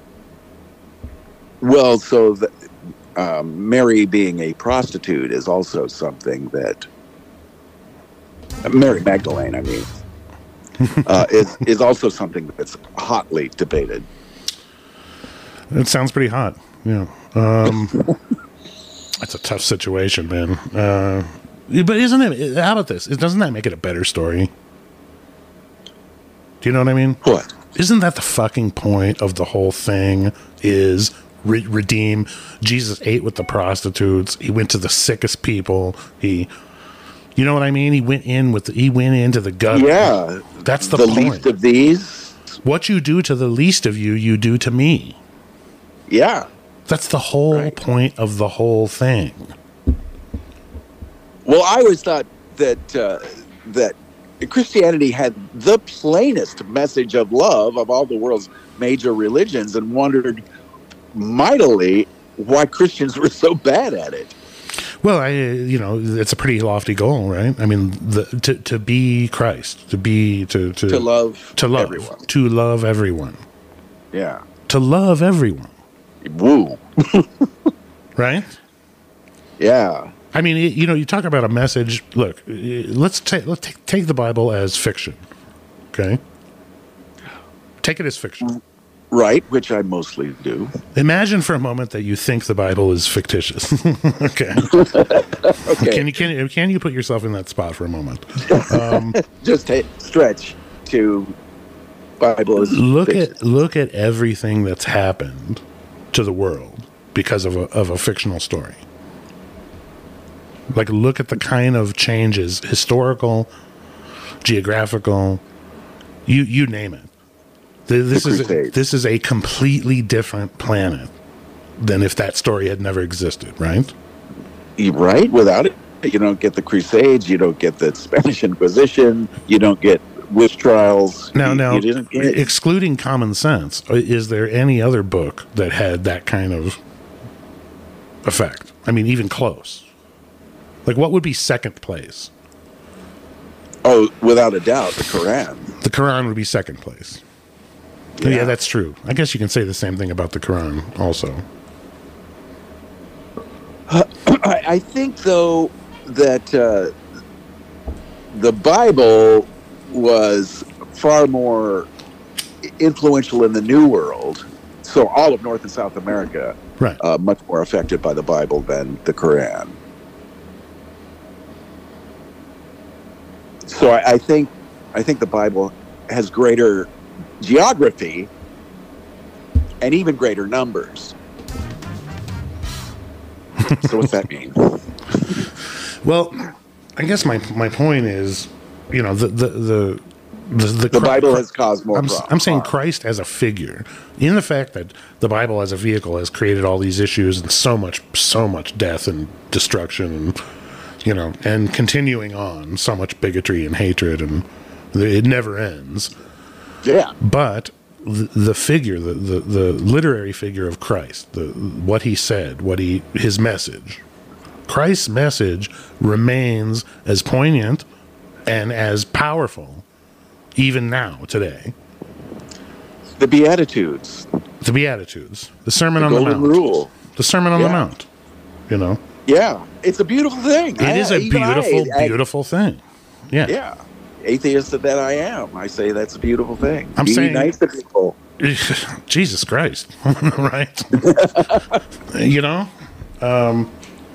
Well, so the. Um, Mary being a prostitute is also something that uh, Mary Magdalene, I mean, uh, is is also something that's hotly debated. It sounds pretty hot. Yeah. Um, that's a tough situation, man. Uh, but isn't it? How about this? Doesn't that make it a better story? Do you know what I mean? What? Isn't that the fucking point of the whole thing? Is re- redeem? Jesus ate with the prostitutes. He went to the sickest people. He, you know what I mean? He went in with. The, he went into the gut. Yeah. That's the, the point. least of these. What you do to the least of you, you do to me. Yeah. That's the whole Right. point of the whole thing. Well, I always thought that uh, that Christianity had the plainest message of love of all the world's major religions, and wondered mightily why Christians were so bad at it. Well, I, you know, it's a pretty lofty goal, right? I mean, the, to to be Christ, to be to to, To love to love everyone. to love everyone, Yeah. to love everyone, Woo. right? Yeah. I mean, it, you know, you talk about a message. Look, eh, let's take let's take, take the Bible as fiction, okay? Take it as fiction. Right, which I mostly do. Imagine for a moment that you think the Bible is fictitious. okay. Okay. Can you can you, can you put yourself in that spot for a moment? Um, Just ta stretch to Bible is look fiction. at look at everything that's happened to the world because of a of a fictional story. Like, look at the kind of changes, historical, geographical, you you name it. Th- This The is a, Crusades. this is a completely different planet than if that story had never existed, right? You- right? Without it, you don't get the Crusades. You don't get the Spanish Inquisition. You don't get witch trials. Now, you, now, you didn't get it. excluding Common Sense, is there any other book that had that kind of effect? I mean, even close. Like, what would be second place? Oh, without a doubt, the Quran. The Quran would be second place. Yeah. yeah, that's true. I guess you can say the same thing about the Quran also. I, I think, though, that uh, the Bible was far more influential in the New World. So all of North and South America, Right. uh, much more affected by the Bible than the Quran. So I, I think, I think the Bible has greater geography and even greater numbers. So what's that mean? Well, I guess my my point is, you know, the the the the, the, The Chri- Bible has caused more I'm, problems. I'm saying Christ as a figure, in the fact that the Bible as a vehicle has created all these issues and so much so much death and destruction and, you know, and continuing on, so much bigotry and hatred, and it never ends. Yeah. But the, the figure, the, the, the literary figure of Christ, the what he said, what he his message, Christ's message remains as poignant and as powerful even now, today. The Beatitudes. The Beatitudes, the Sermon The on the Golden Mount, Rule. the Sermon on Yeah. the Mount. You know, Yeah. It's a beautiful thing. it I- is a even I- beautiful, I- beautiful thing. Yeah. Yeah. Atheist that I am, I say that's a beautiful thing. I'm Be saying- nice to people. Jesus Christ, right? You know, um,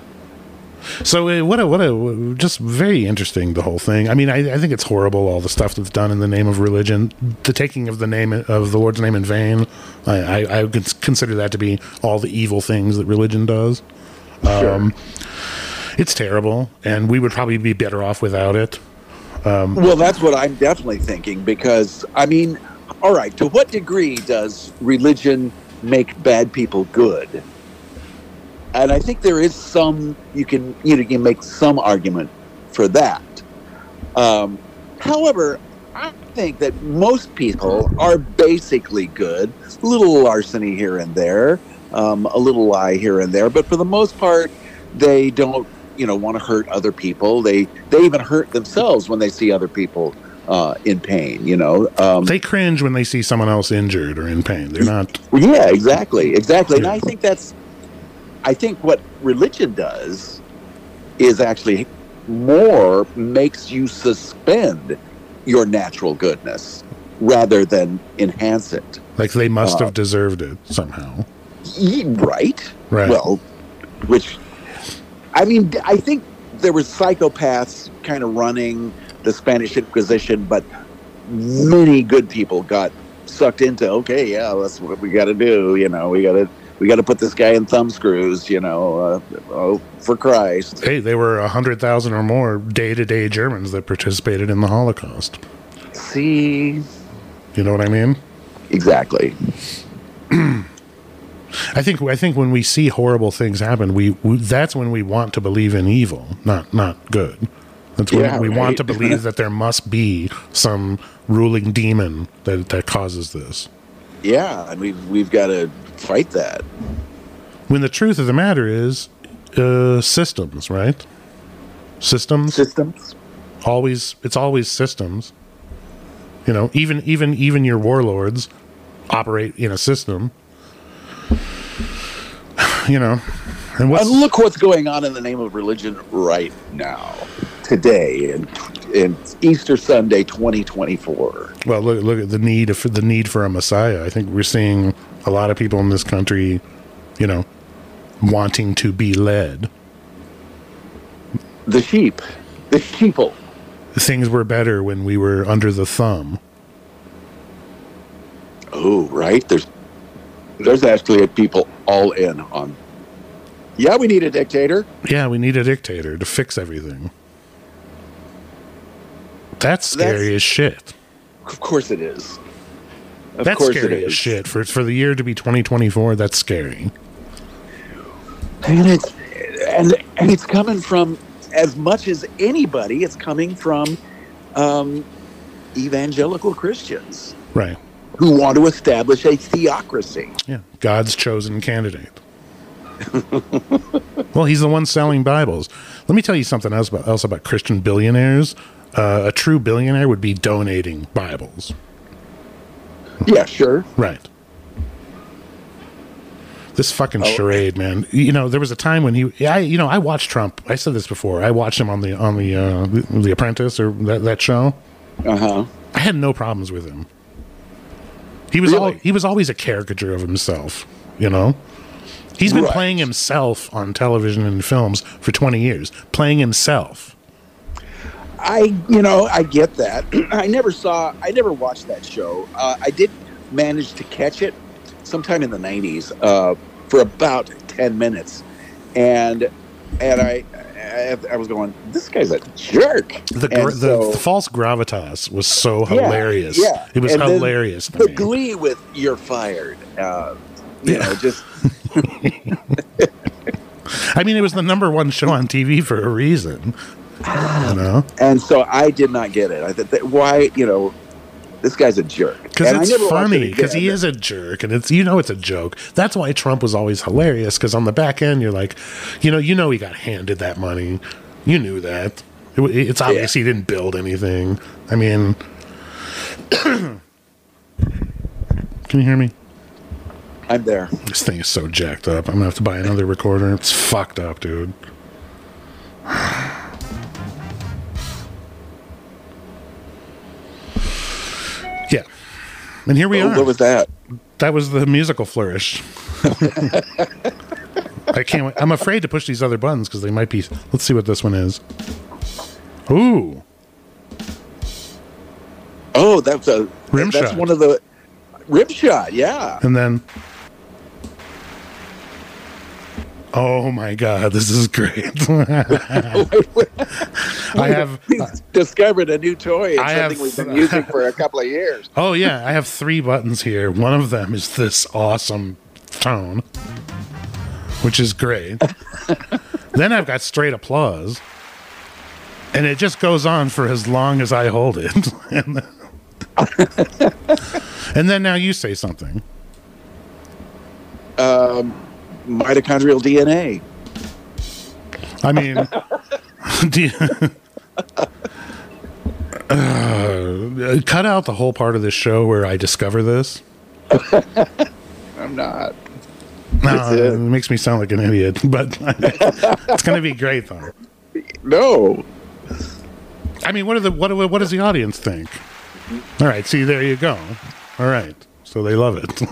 so uh, what a what a just very interesting, the whole thing. I mean, I, I think it's horrible, all the stuff that's done in the name of religion, the taking of the name of the Lord's name in vain. I, I, I would consider that to be all the evil things that religion does. Sure. Um, it's terrible, and we would probably be better off without it. Well, that's what I'm definitely thinking, because, I mean, all right, to what degree does religion make bad people good? And I think there is some, you can, you know, you can make some argument for that. Um, however, I think that most people are basically good, a little larceny here and there, um, a little lie here and there, but for the most part, they don't, you know, want to hurt other people. They they even hurt themselves when they see other people uh, in pain. You know. Um, They cringe when they see someone else injured or in pain. They're not. yeah, exactly, exactly. And Yeah. I think that's, I think what religion does is actually more makes you suspend your natural goodness rather than enhance it. Like they must Uh, have deserved it somehow. Ye- Right. Right. Well, which, I mean, I think there were psychopaths kind of running the Spanish Inquisition, but many good people got sucked into, okay, yeah, that's what we got to do. You know, we got to we got to put this guy in thumb screws. You know, uh, oh, for Christ. Hey, they were a hundred thousand or more day-to-day Germans that participated in the Holocaust. See, You know what I mean? exactly. I think I think when we see horrible things happen, we, we that's when we want to believe in evil, not not good. That's when Yeah, we right. want to believe that there must be some ruling demon that that causes this. Yeah, and we've we've got to fight that. When the truth of the matter is, uh, systems, right? Systems. Systems. Always, it's always systems. You know, even even even your warlords operate in a system. You know, and what's And look what's going on in the name of religion right now, today, and in Easter Sunday, twenty twenty-four. well, look look at the need for the need for a Messiah. I think we're seeing a lot of people in this country, you know, wanting to be led. The sheep, the sheeple. Things were better when we were under the thumb. Oh, right. There's there's actually people all in on. Yeah, we need a dictator. Yeah, we need a dictator to fix everything. That's scary That's- as shit. Of course it is. Of That's course scary it as is. shit. For for the year to be twenty twenty-four, that's scary. And it's and and it's coming from, as much as anybody, it's coming from um, evangelical Christians Right. who want to establish a theocracy. Yeah. God's chosen candidate. Well, he's the one selling Bibles. Let me tell you something else about, else about Christian billionaires. Uh, a true billionaire would be donating Bibles. Yeah, sure. Right. This fucking Oh. charade, man. You know, there was a time when he, I, you know, I watched Trump. I said this before. I watched him on the on the uh, the, the Apprentice or that, that show. Uh huh. I had no problems with him. He was Really? al- he was always a caricature of himself. You know, he's been Right. playing himself on television and films for twenty years. Playing himself. I, you know, I get that. I never saw, I never watched that show. Uh, I did manage to catch it sometime in the nineties uh, for about ten minutes, and and I, I, I was going, this guy's a jerk. The And gr- so- the false gravitas was so Yeah, hilarious. yeah. It was And then hilarious to the me. glee with "you're fired." Uh, you Yeah. know, just I mean, it was the number one show on T V for a reason. You know, and so I did not get it. I thought, that, why, you know, this guy's a jerk. because And I it's never watched funny. it Because he again. is a jerk, and it's you know it's a joke. That's why Trump was always hilarious. Because on the back end, you're like, you know, you know, he got handed that money. You knew that. It, it's obvious he didn't build anything. I mean, can you hear me? I'm there. This thing is so jacked up. I'm gonna have to buy another recorder. It's fucked up, dude. Yeah. And here we Oh, are. what was that? That was the musical flourish. I can't wait. I'm afraid to push these other buttons because they might be. Let's see what this one is. Ooh. Oh, that's a Rim that's shot. one of the rim shot. Yeah. And then. Oh my God, this is great. I have. He's discovered a new toy. It's I something have- we've been using for a couple of years. Oh yeah, I have three buttons here. One of them is this awesome tone, which is great. Then I've got straight applause, and it just goes on for as long as I hold it. and, then, and then now you say something. Um, mitochondrial D N A. I mean, do you, uh, cut out the whole part of this show where I discover this. I'm not. No, That's it. it makes me sound like an idiot, but it's going to be great though. No. I mean, what are the what do, what does the audience think? All right, see, there you go. All right, so they love it.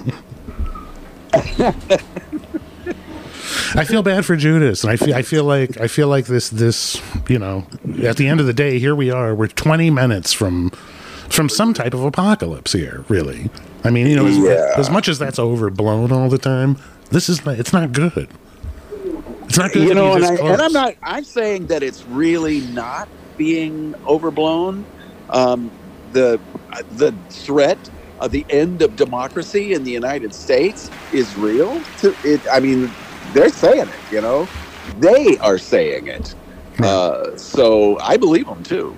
I feel bad for Judas, and I feel I feel like I feel like this this you know, at the end of the day, here we are. We're twenty minutes from from some type of apocalypse here. Really, I mean, you know, as, Yeah. as much as that's overblown all the time, this is it's not good. It's not good. You to know, be and, this I, close. and I'm not. I'm saying that it's really not being overblown. Um, the the threat of the end of democracy in the United States is real. To it, I mean, they're saying it. You know, they are saying it. Uh, so I believe them too.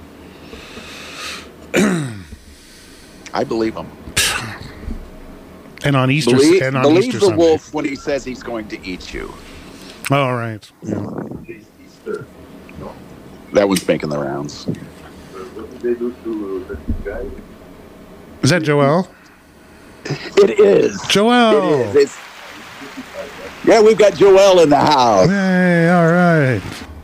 I believe them. And on Easter, Believe, and on believe Easter the Sunday. wolf when he says he's going to eat you. All right. Yeah. That one's making the rounds. Is that Joel? It is. Joel. It is. It's, yeah, we've got Joel in the house. Hey, all right.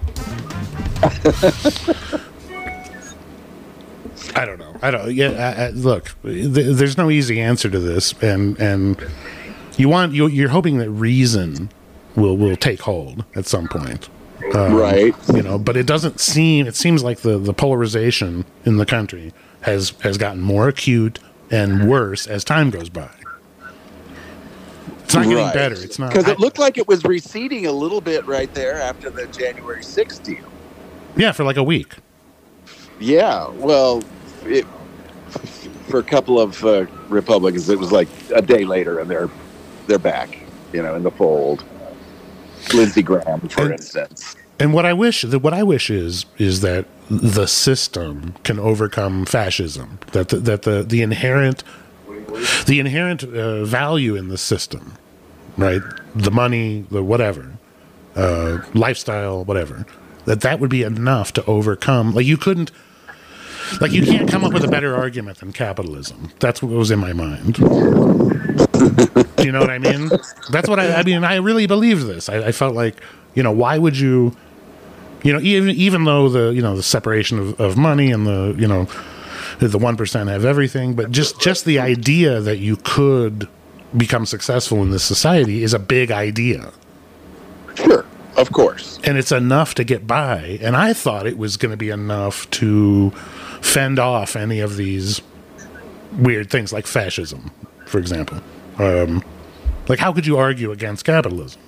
I don't know. I don't. Yeah. I, I, look, th- there's no easy answer to this, and and you want you you're hoping that reason will will take hold at some point, um, Right. You know, but it doesn't seem. It seems like the the polarization in the country has has gotten more acute and worse as time goes by. It's not getting Right. better. It's not Because I- it looked like it was receding a little bit right there after the January sixth deal. yeah, for like a week. Yeah, well, it, for a couple of uh, Republicans, it was like a day later, and they're they're back, you know, in the fold. Lindsey Graham, for And- instance. And what I wish, that what I wish is, is that the system can overcome fascism. That the, that the the inherent, the inherent uh, value in the system, right? The money, the whatever, uh, lifestyle, whatever. That that would be enough to overcome. Like you couldn't, like you can't come up with a better argument than capitalism. That's what was in my mind. Do you know what I mean? That's what I, I mean. I really believe this. I, I felt like, you know, why would you? You know, even even though the you know the separation of, of money and the you know the one percent have everything, but just just the idea that you could become successful in this society is a big idea, Sure, of course. and it's enough to get by. And I thought it was going to be enough to fend off any of these weird things like fascism, for example. Um, like, how could you argue against capitalism?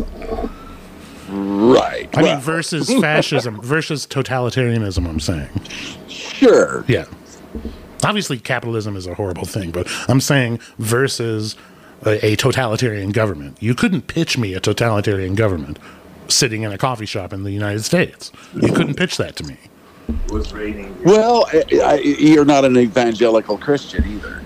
Right. I Well, mean, versus fascism, versus totalitarianism, I'm saying. sure. Yeah. Obviously, capitalism is a horrible thing, but I'm saying versus a, a totalitarian government. You couldn't pitch me a totalitarian government sitting in a coffee shop in the United States. You couldn't pitch that to me. Well, I, I, you're not an evangelical Christian either.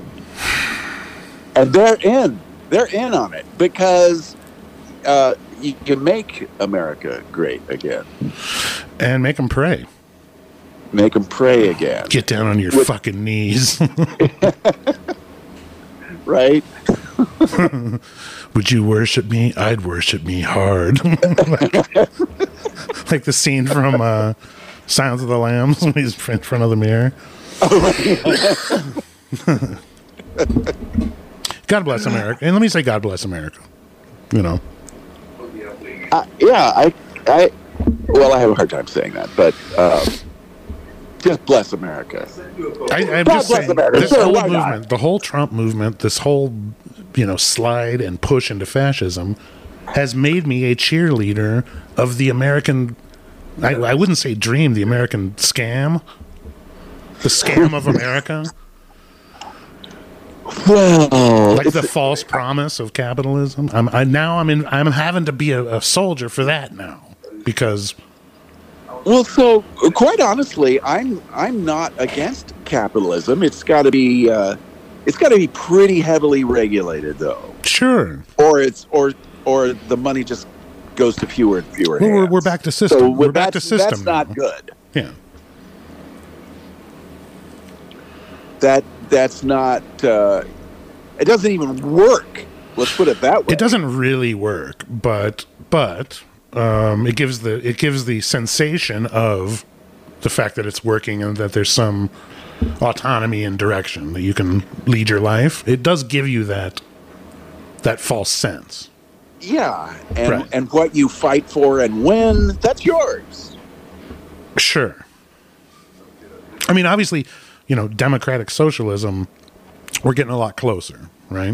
And they're in. They're in on it because uh, you can make America great again. And make them pray. Make them pray again. Get down on your With- fucking knees. Right? Would you worship me? I'd worship me hard. like, like the scene from uh, Silence of the Lambs when he's in front of the mirror. God bless America. And let me say God bless America. You know. Uh, yeah, I, I, well, I have a hard time saying that, but uh, just bless America. I, I'm God just bless saying, America. this Sure, whole why not? movement, the whole Trump movement, this whole, you know, slide and push into fascism has made me a cheerleader of the American, I, I wouldn't say dream, the American scam. The scam of America. Well, Like the false promise of capitalism. I'm I, now I'm in I'm having to be a, a soldier for that now. Because well, so quite honestly, I'm I'm not against capitalism. It's got to be uh, it's got to be pretty heavily regulated, though, sure. or it's or or the money just goes to fewer and fewer. Well, we're, hands. we're back to system. So we're back to that's- system. That's not now. good. Yeah. That that's not. Uh, it doesn't even work. Let's put it that way. It doesn't really work, but but um, it gives the it gives the sensation of the fact that it's working and that there's some autonomy and direction that you can lead your life, it does give you that that false sense. Yeah, and Right. and what you fight for and win, that's yours. Sure. I mean, obviously, you know, democratic socialism, we're getting a lot closer, right?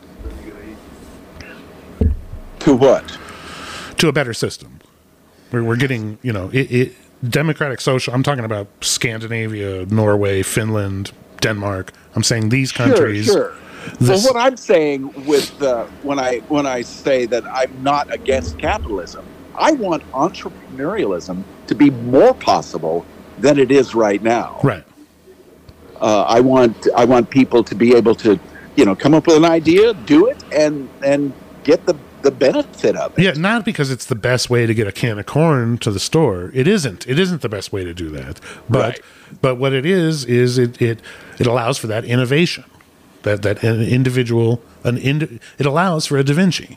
To what? To a better system. We're, we're getting, you know, it, it democratic social. I'm talking about Scandinavia, Norway, Finland, Denmark. I'm saying these countries. Sure, sure. This, Well, what I'm saying with uh, when I when I say that I'm not against capitalism, I want entrepreneurialism to be more possible than it is right now. right. Uh, I want I want people to be able to, you know, come up with an idea, do it, and and get the the benefit of it. Yeah, not because it's the best way to get a can of corn to the store. It isn't. It isn't the best way to do that. But Right. but what it is is it it it allows for that innovation. That that an individual an ind, it allows for a Da Vinci.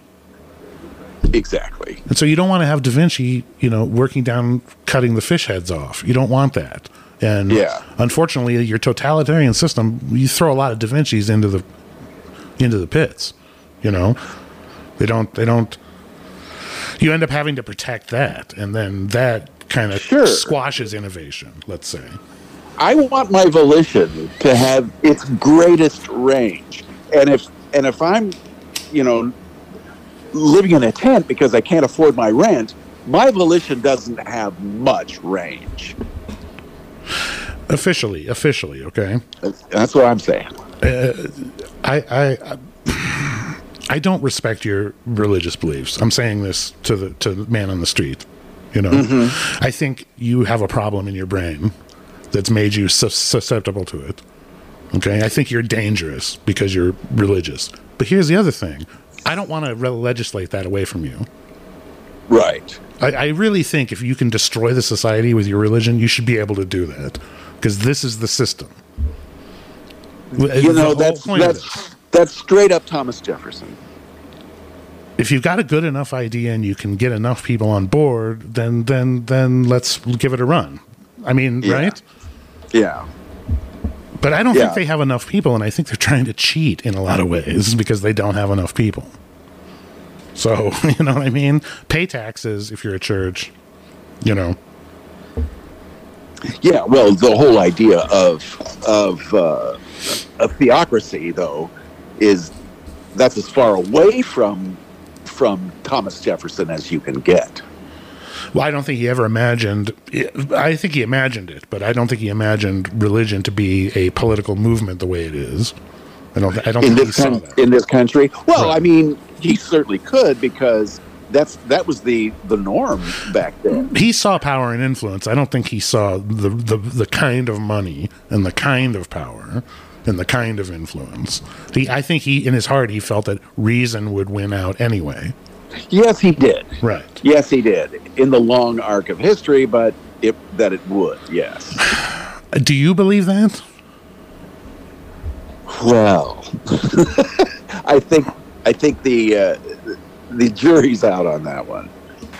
Exactly. And so you don't want to have Da Vinci, you know, working down cutting the fish heads off. You don't want that. And Yeah. unfortunately, your totalitarian system, you throw a lot of Da Vincis into the into the pits. You know, they don't they don't. You end up having to protect that, and then that kind of Sure. squashes innovation. Let's say. I want my volition to have its greatest range, and if and if I'm, you know, living in a tent because I can't afford my rent, my volition doesn't have much range. Officially, officially, okay. That's, that's what I'm saying. I, I, I, I don't respect your religious beliefs. I'm saying this to the to the man on the street. You know, Mm-hmm. I think you have a problem in your brain that's made you sus- susceptible to it. Okay, I think you're dangerous because you're religious. But here's the other thing: I don't want to re- legislate that away from you. Right. I, I really think if you can destroy the society with your religion, you should be able to do that because this is the system. You know, that's that's that's straight up Thomas Jefferson. If you've got a good enough idea and you can get enough people on board, then then then let's give it a run. I mean, Yeah. right? Yeah. But I don't Yeah. think they have enough people, and I think they're trying to cheat in a lot of ways because they don't have enough people. So, you know what I mean? Pay taxes if you're a church, you know. Yeah, well, the whole idea of of uh, a theocracy, though, is that's as far away from from Thomas Jefferson as you can get. Well, I don't think he ever imagined. I think he imagined it, but I don't think he imagined religion to be a political movement the way it is. I don't. I don't In think he this saw con- that. in this country, well, Right. I mean, he certainly could because that's that was the the norm back then. He saw power and influence. I don't think he saw the, the the kind of money and the kind of power and the kind of influence. He, I think he, in his heart, he felt that reason would win out anyway. Yes, he did. Right. Yes, he did in the long arc of history, but if that it would, yes. Do you believe that? Well, I think I think the uh, the jury's out on that one.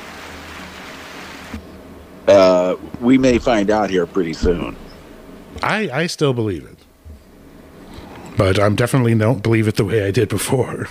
Uh, we may find out here pretty soon. I, I still believe it, but I'm definitely don't believe it the way I did before.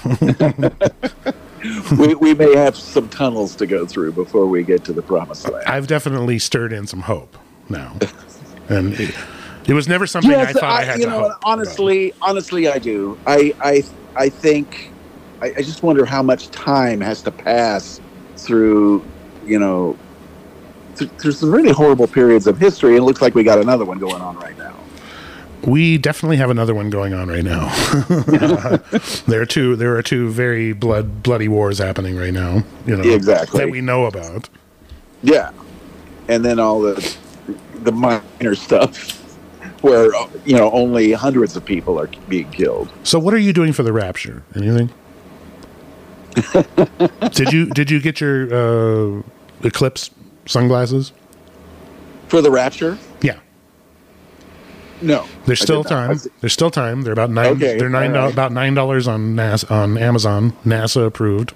we we may have some tunnels to go through before we get to the promised land. I've definitely stirred in some hope now, and it, it was never something I thought I, had you to know, hope about. honestly, honestly, I do. I I I think I, I just wonder how much time has to pass through, you know, th- through some really horrible periods of history, and it looks like we got another one going on right now. We definitely have another one going on right now. there are two. There are two very blood bloody wars happening right now. You know, Exactly. that we know about. Yeah, and then all the the minor stuff where you know only hundreds of people are being killed. So, what are you doing for the rapture? Anything? did you did you get your uh, eclipse sunglasses? For the rapture? Yeah. No, There's I still did not. time. There's still time. They're about nine. Okay, they're nine. all right. About nine dollars on Nas on Amazon. NASA approved.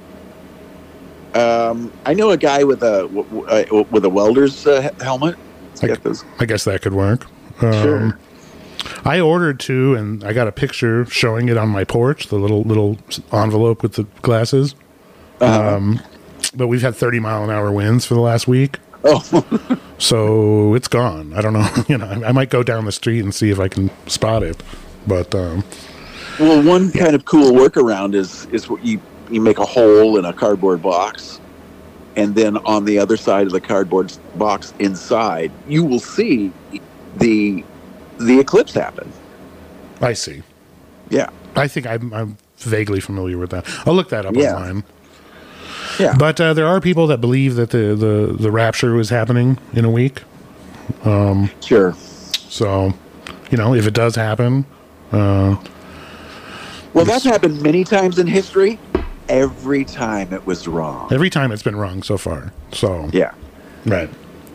Um, I know a guy with a w- w- uh, with a welder's uh, helmet. Let's I, get those. I guess that could work. Um, Sure. I ordered two, and I got a picture showing it on my porch, the little little envelope with the glasses. Uh-huh. Um, but we've had thirty mile an hour winds for the last week. Oh, So it's gone. I don't know. You know, I, I might go down the street and see if I can spot it. But um, well, one kind of cool workaround is is what you you make a hole in a cardboard box, and then on the other side of the cardboard box inside, you will see the the eclipse happen. I see. Yeah, I think I'm, I'm vaguely familiar with that. I'll look that up Yeah. online. yeah. But uh, there are people that believe that the, the, the rapture was happening in a week. Sure. So, you know, if it does happen, uh, Well, that's happened many times in history. Every time it was wrong. every time it's been wrong so far. So, Yeah. right.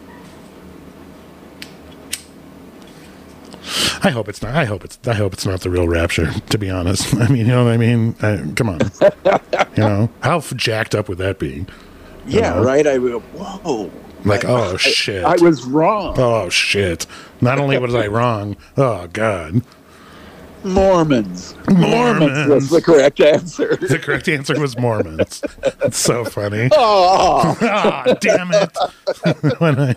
I hope it's not. I hope it's. I hope it's not the real rapture. To be honest, I mean, you know what I mean. I, come on, you know how f- jacked up would that be? Yeah, Uh-huh. right. I go, whoa. Like, I- oh I- shit! I was wrong. Oh shit! Not only was I wrong. Oh god! Mormons. Mormons. Was the correct answer. The correct answer was Mormons. It's so funny. Oh, Ah, damn it! When I-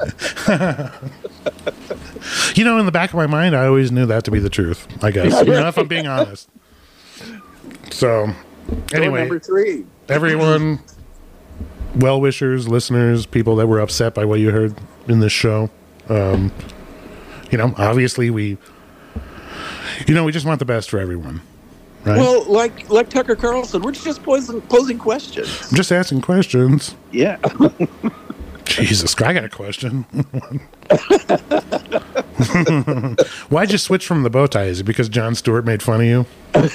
you know, in the back of my mind, I always knew that to be the truth. I guess, you know, if I'm being honest. So, door anyway, number three. everyone, well wishers, listeners, people that were upset by what you heard in this show. Um, you know, obviously we, you know, we just want the best for everyone, right? Well, like like Tucker Carlson, we're just posing, posing questions. I'm just asking questions. Yeah. Jesus, I got a question. Why'd you switch from the bow tie? Is it because Jon Stewart made fun of you?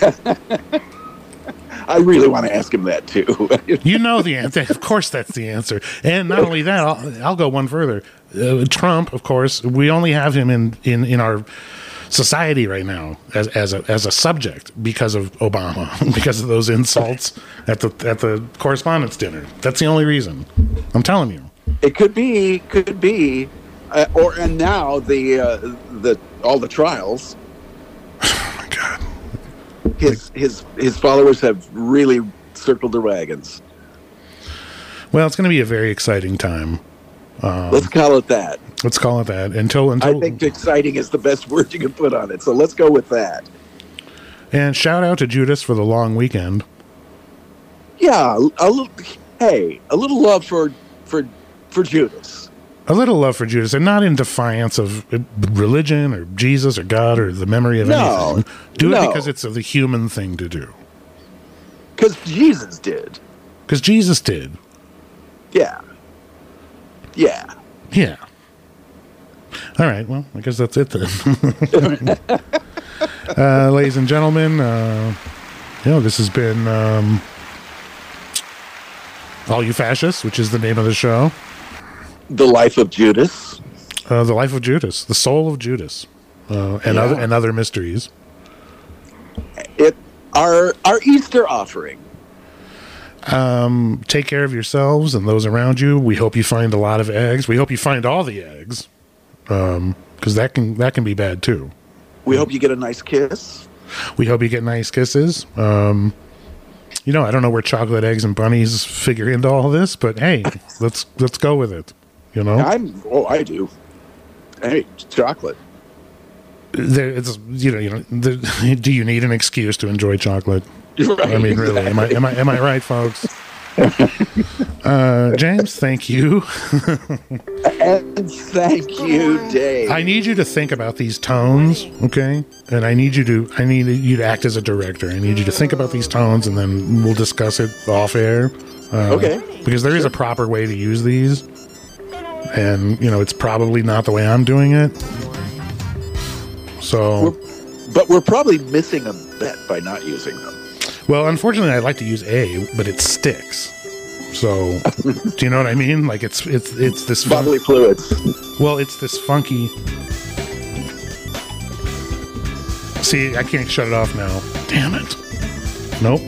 I really want to ask him that too. You know the answer. Of course, that's the answer. And not only that, I'll, I'll go one further. Uh, Trump, of course, we only have him in, in, in our society right now as as a as a subject because of Obama, because of those insults at the at the correspondence dinner. That's the only reason. I'm telling you. It could be, could be, uh, or and now the uh, the all the trials. Oh my God. His his his followers have really circled the wagons. Well, it's going to be a very exciting time. Um, Let's call it that. Let's call it that. Until until. I think exciting is the best word you can put on it. So let's go with that. And shout out to Judas for the long weekend. Yeah, a little. Hey, a little love for for for Judas. A little love for Judas, and not in defiance of religion or Jesus or God or the memory of No, anything. Do it no. because it's the human thing to do. Because Jesus did. Because Jesus did. Yeah. Yeah. Yeah. All right. Well, I guess that's it then. uh, ladies and gentlemen, uh, you know, this has been um, All You Fascists, which is the name of the show. The life of Judas. Uh, the life of Judas, the soul of Judas, uh, and Yeah. other and other mysteries. It our our Easter offering. Um, take care of yourselves and those around you. We hope you find a lot of eggs. We hope you find all the eggs, um, because that can that can be bad too. We hope you get a nice kiss. We hope you get nice kisses. Um, you know, I don't know where chocolate eggs and bunnies figure into all this, but hey, let's let's go with it. You know, I'm. Oh, I do. Hey, chocolate. there, it's you know you know. The, do you need an excuse to enjoy chocolate? Right, I mean, really, am I am I am I right, folks? Uh, James, thank you. And thank you, Dave. I need you to think about these tones, okay? And I need you to I need you to act as a director. I need you to think about these tones, and then we'll discuss it off air. Uh, Okay. Because there is a proper way to use these, and you know it's probably not the way I'm doing it. So, We're, but we're probably missing a bet by not using them. well, unfortunately, I like to use A, but it sticks. So, do you know what I mean? Like it's it's it's this fun- Bodily fluids. Well, it's this funky. See, I can't shut it off now. Damn it. Nope.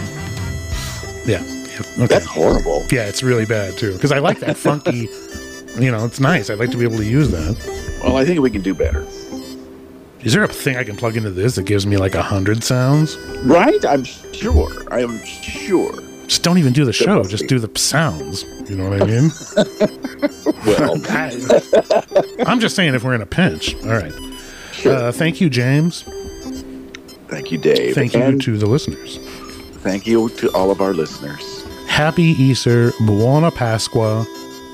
Yeah. yeah, Okay. That's horrible. Yeah, it's really bad too. Because I like that funky. you know, it's nice. I'd like to be able to use that. Well, I think we can do better. Is there a thing I can plug into this that gives me like a hundred sounds? Right? I'm sure. I am sure. Just don't even do the show. Just do the sounds. You know what I mean? Well, I, I'm just saying if we're in a pinch. All right. sure. Uh, thank you, James. Thank you, Dave. Thank you and to the listeners. thank you to all of our listeners. Happy Easter. Buona Pasqua.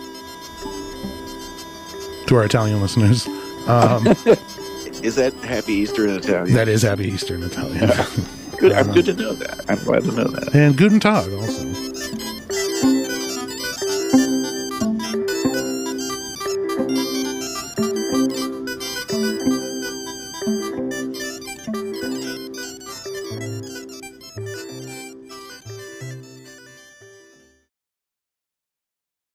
To our Italian listeners. Um, Is that Happy Easter in Italian? that is Happy Easter in Italian. Good. I'm good to know that. I'm glad to know that. And Guten Tag also.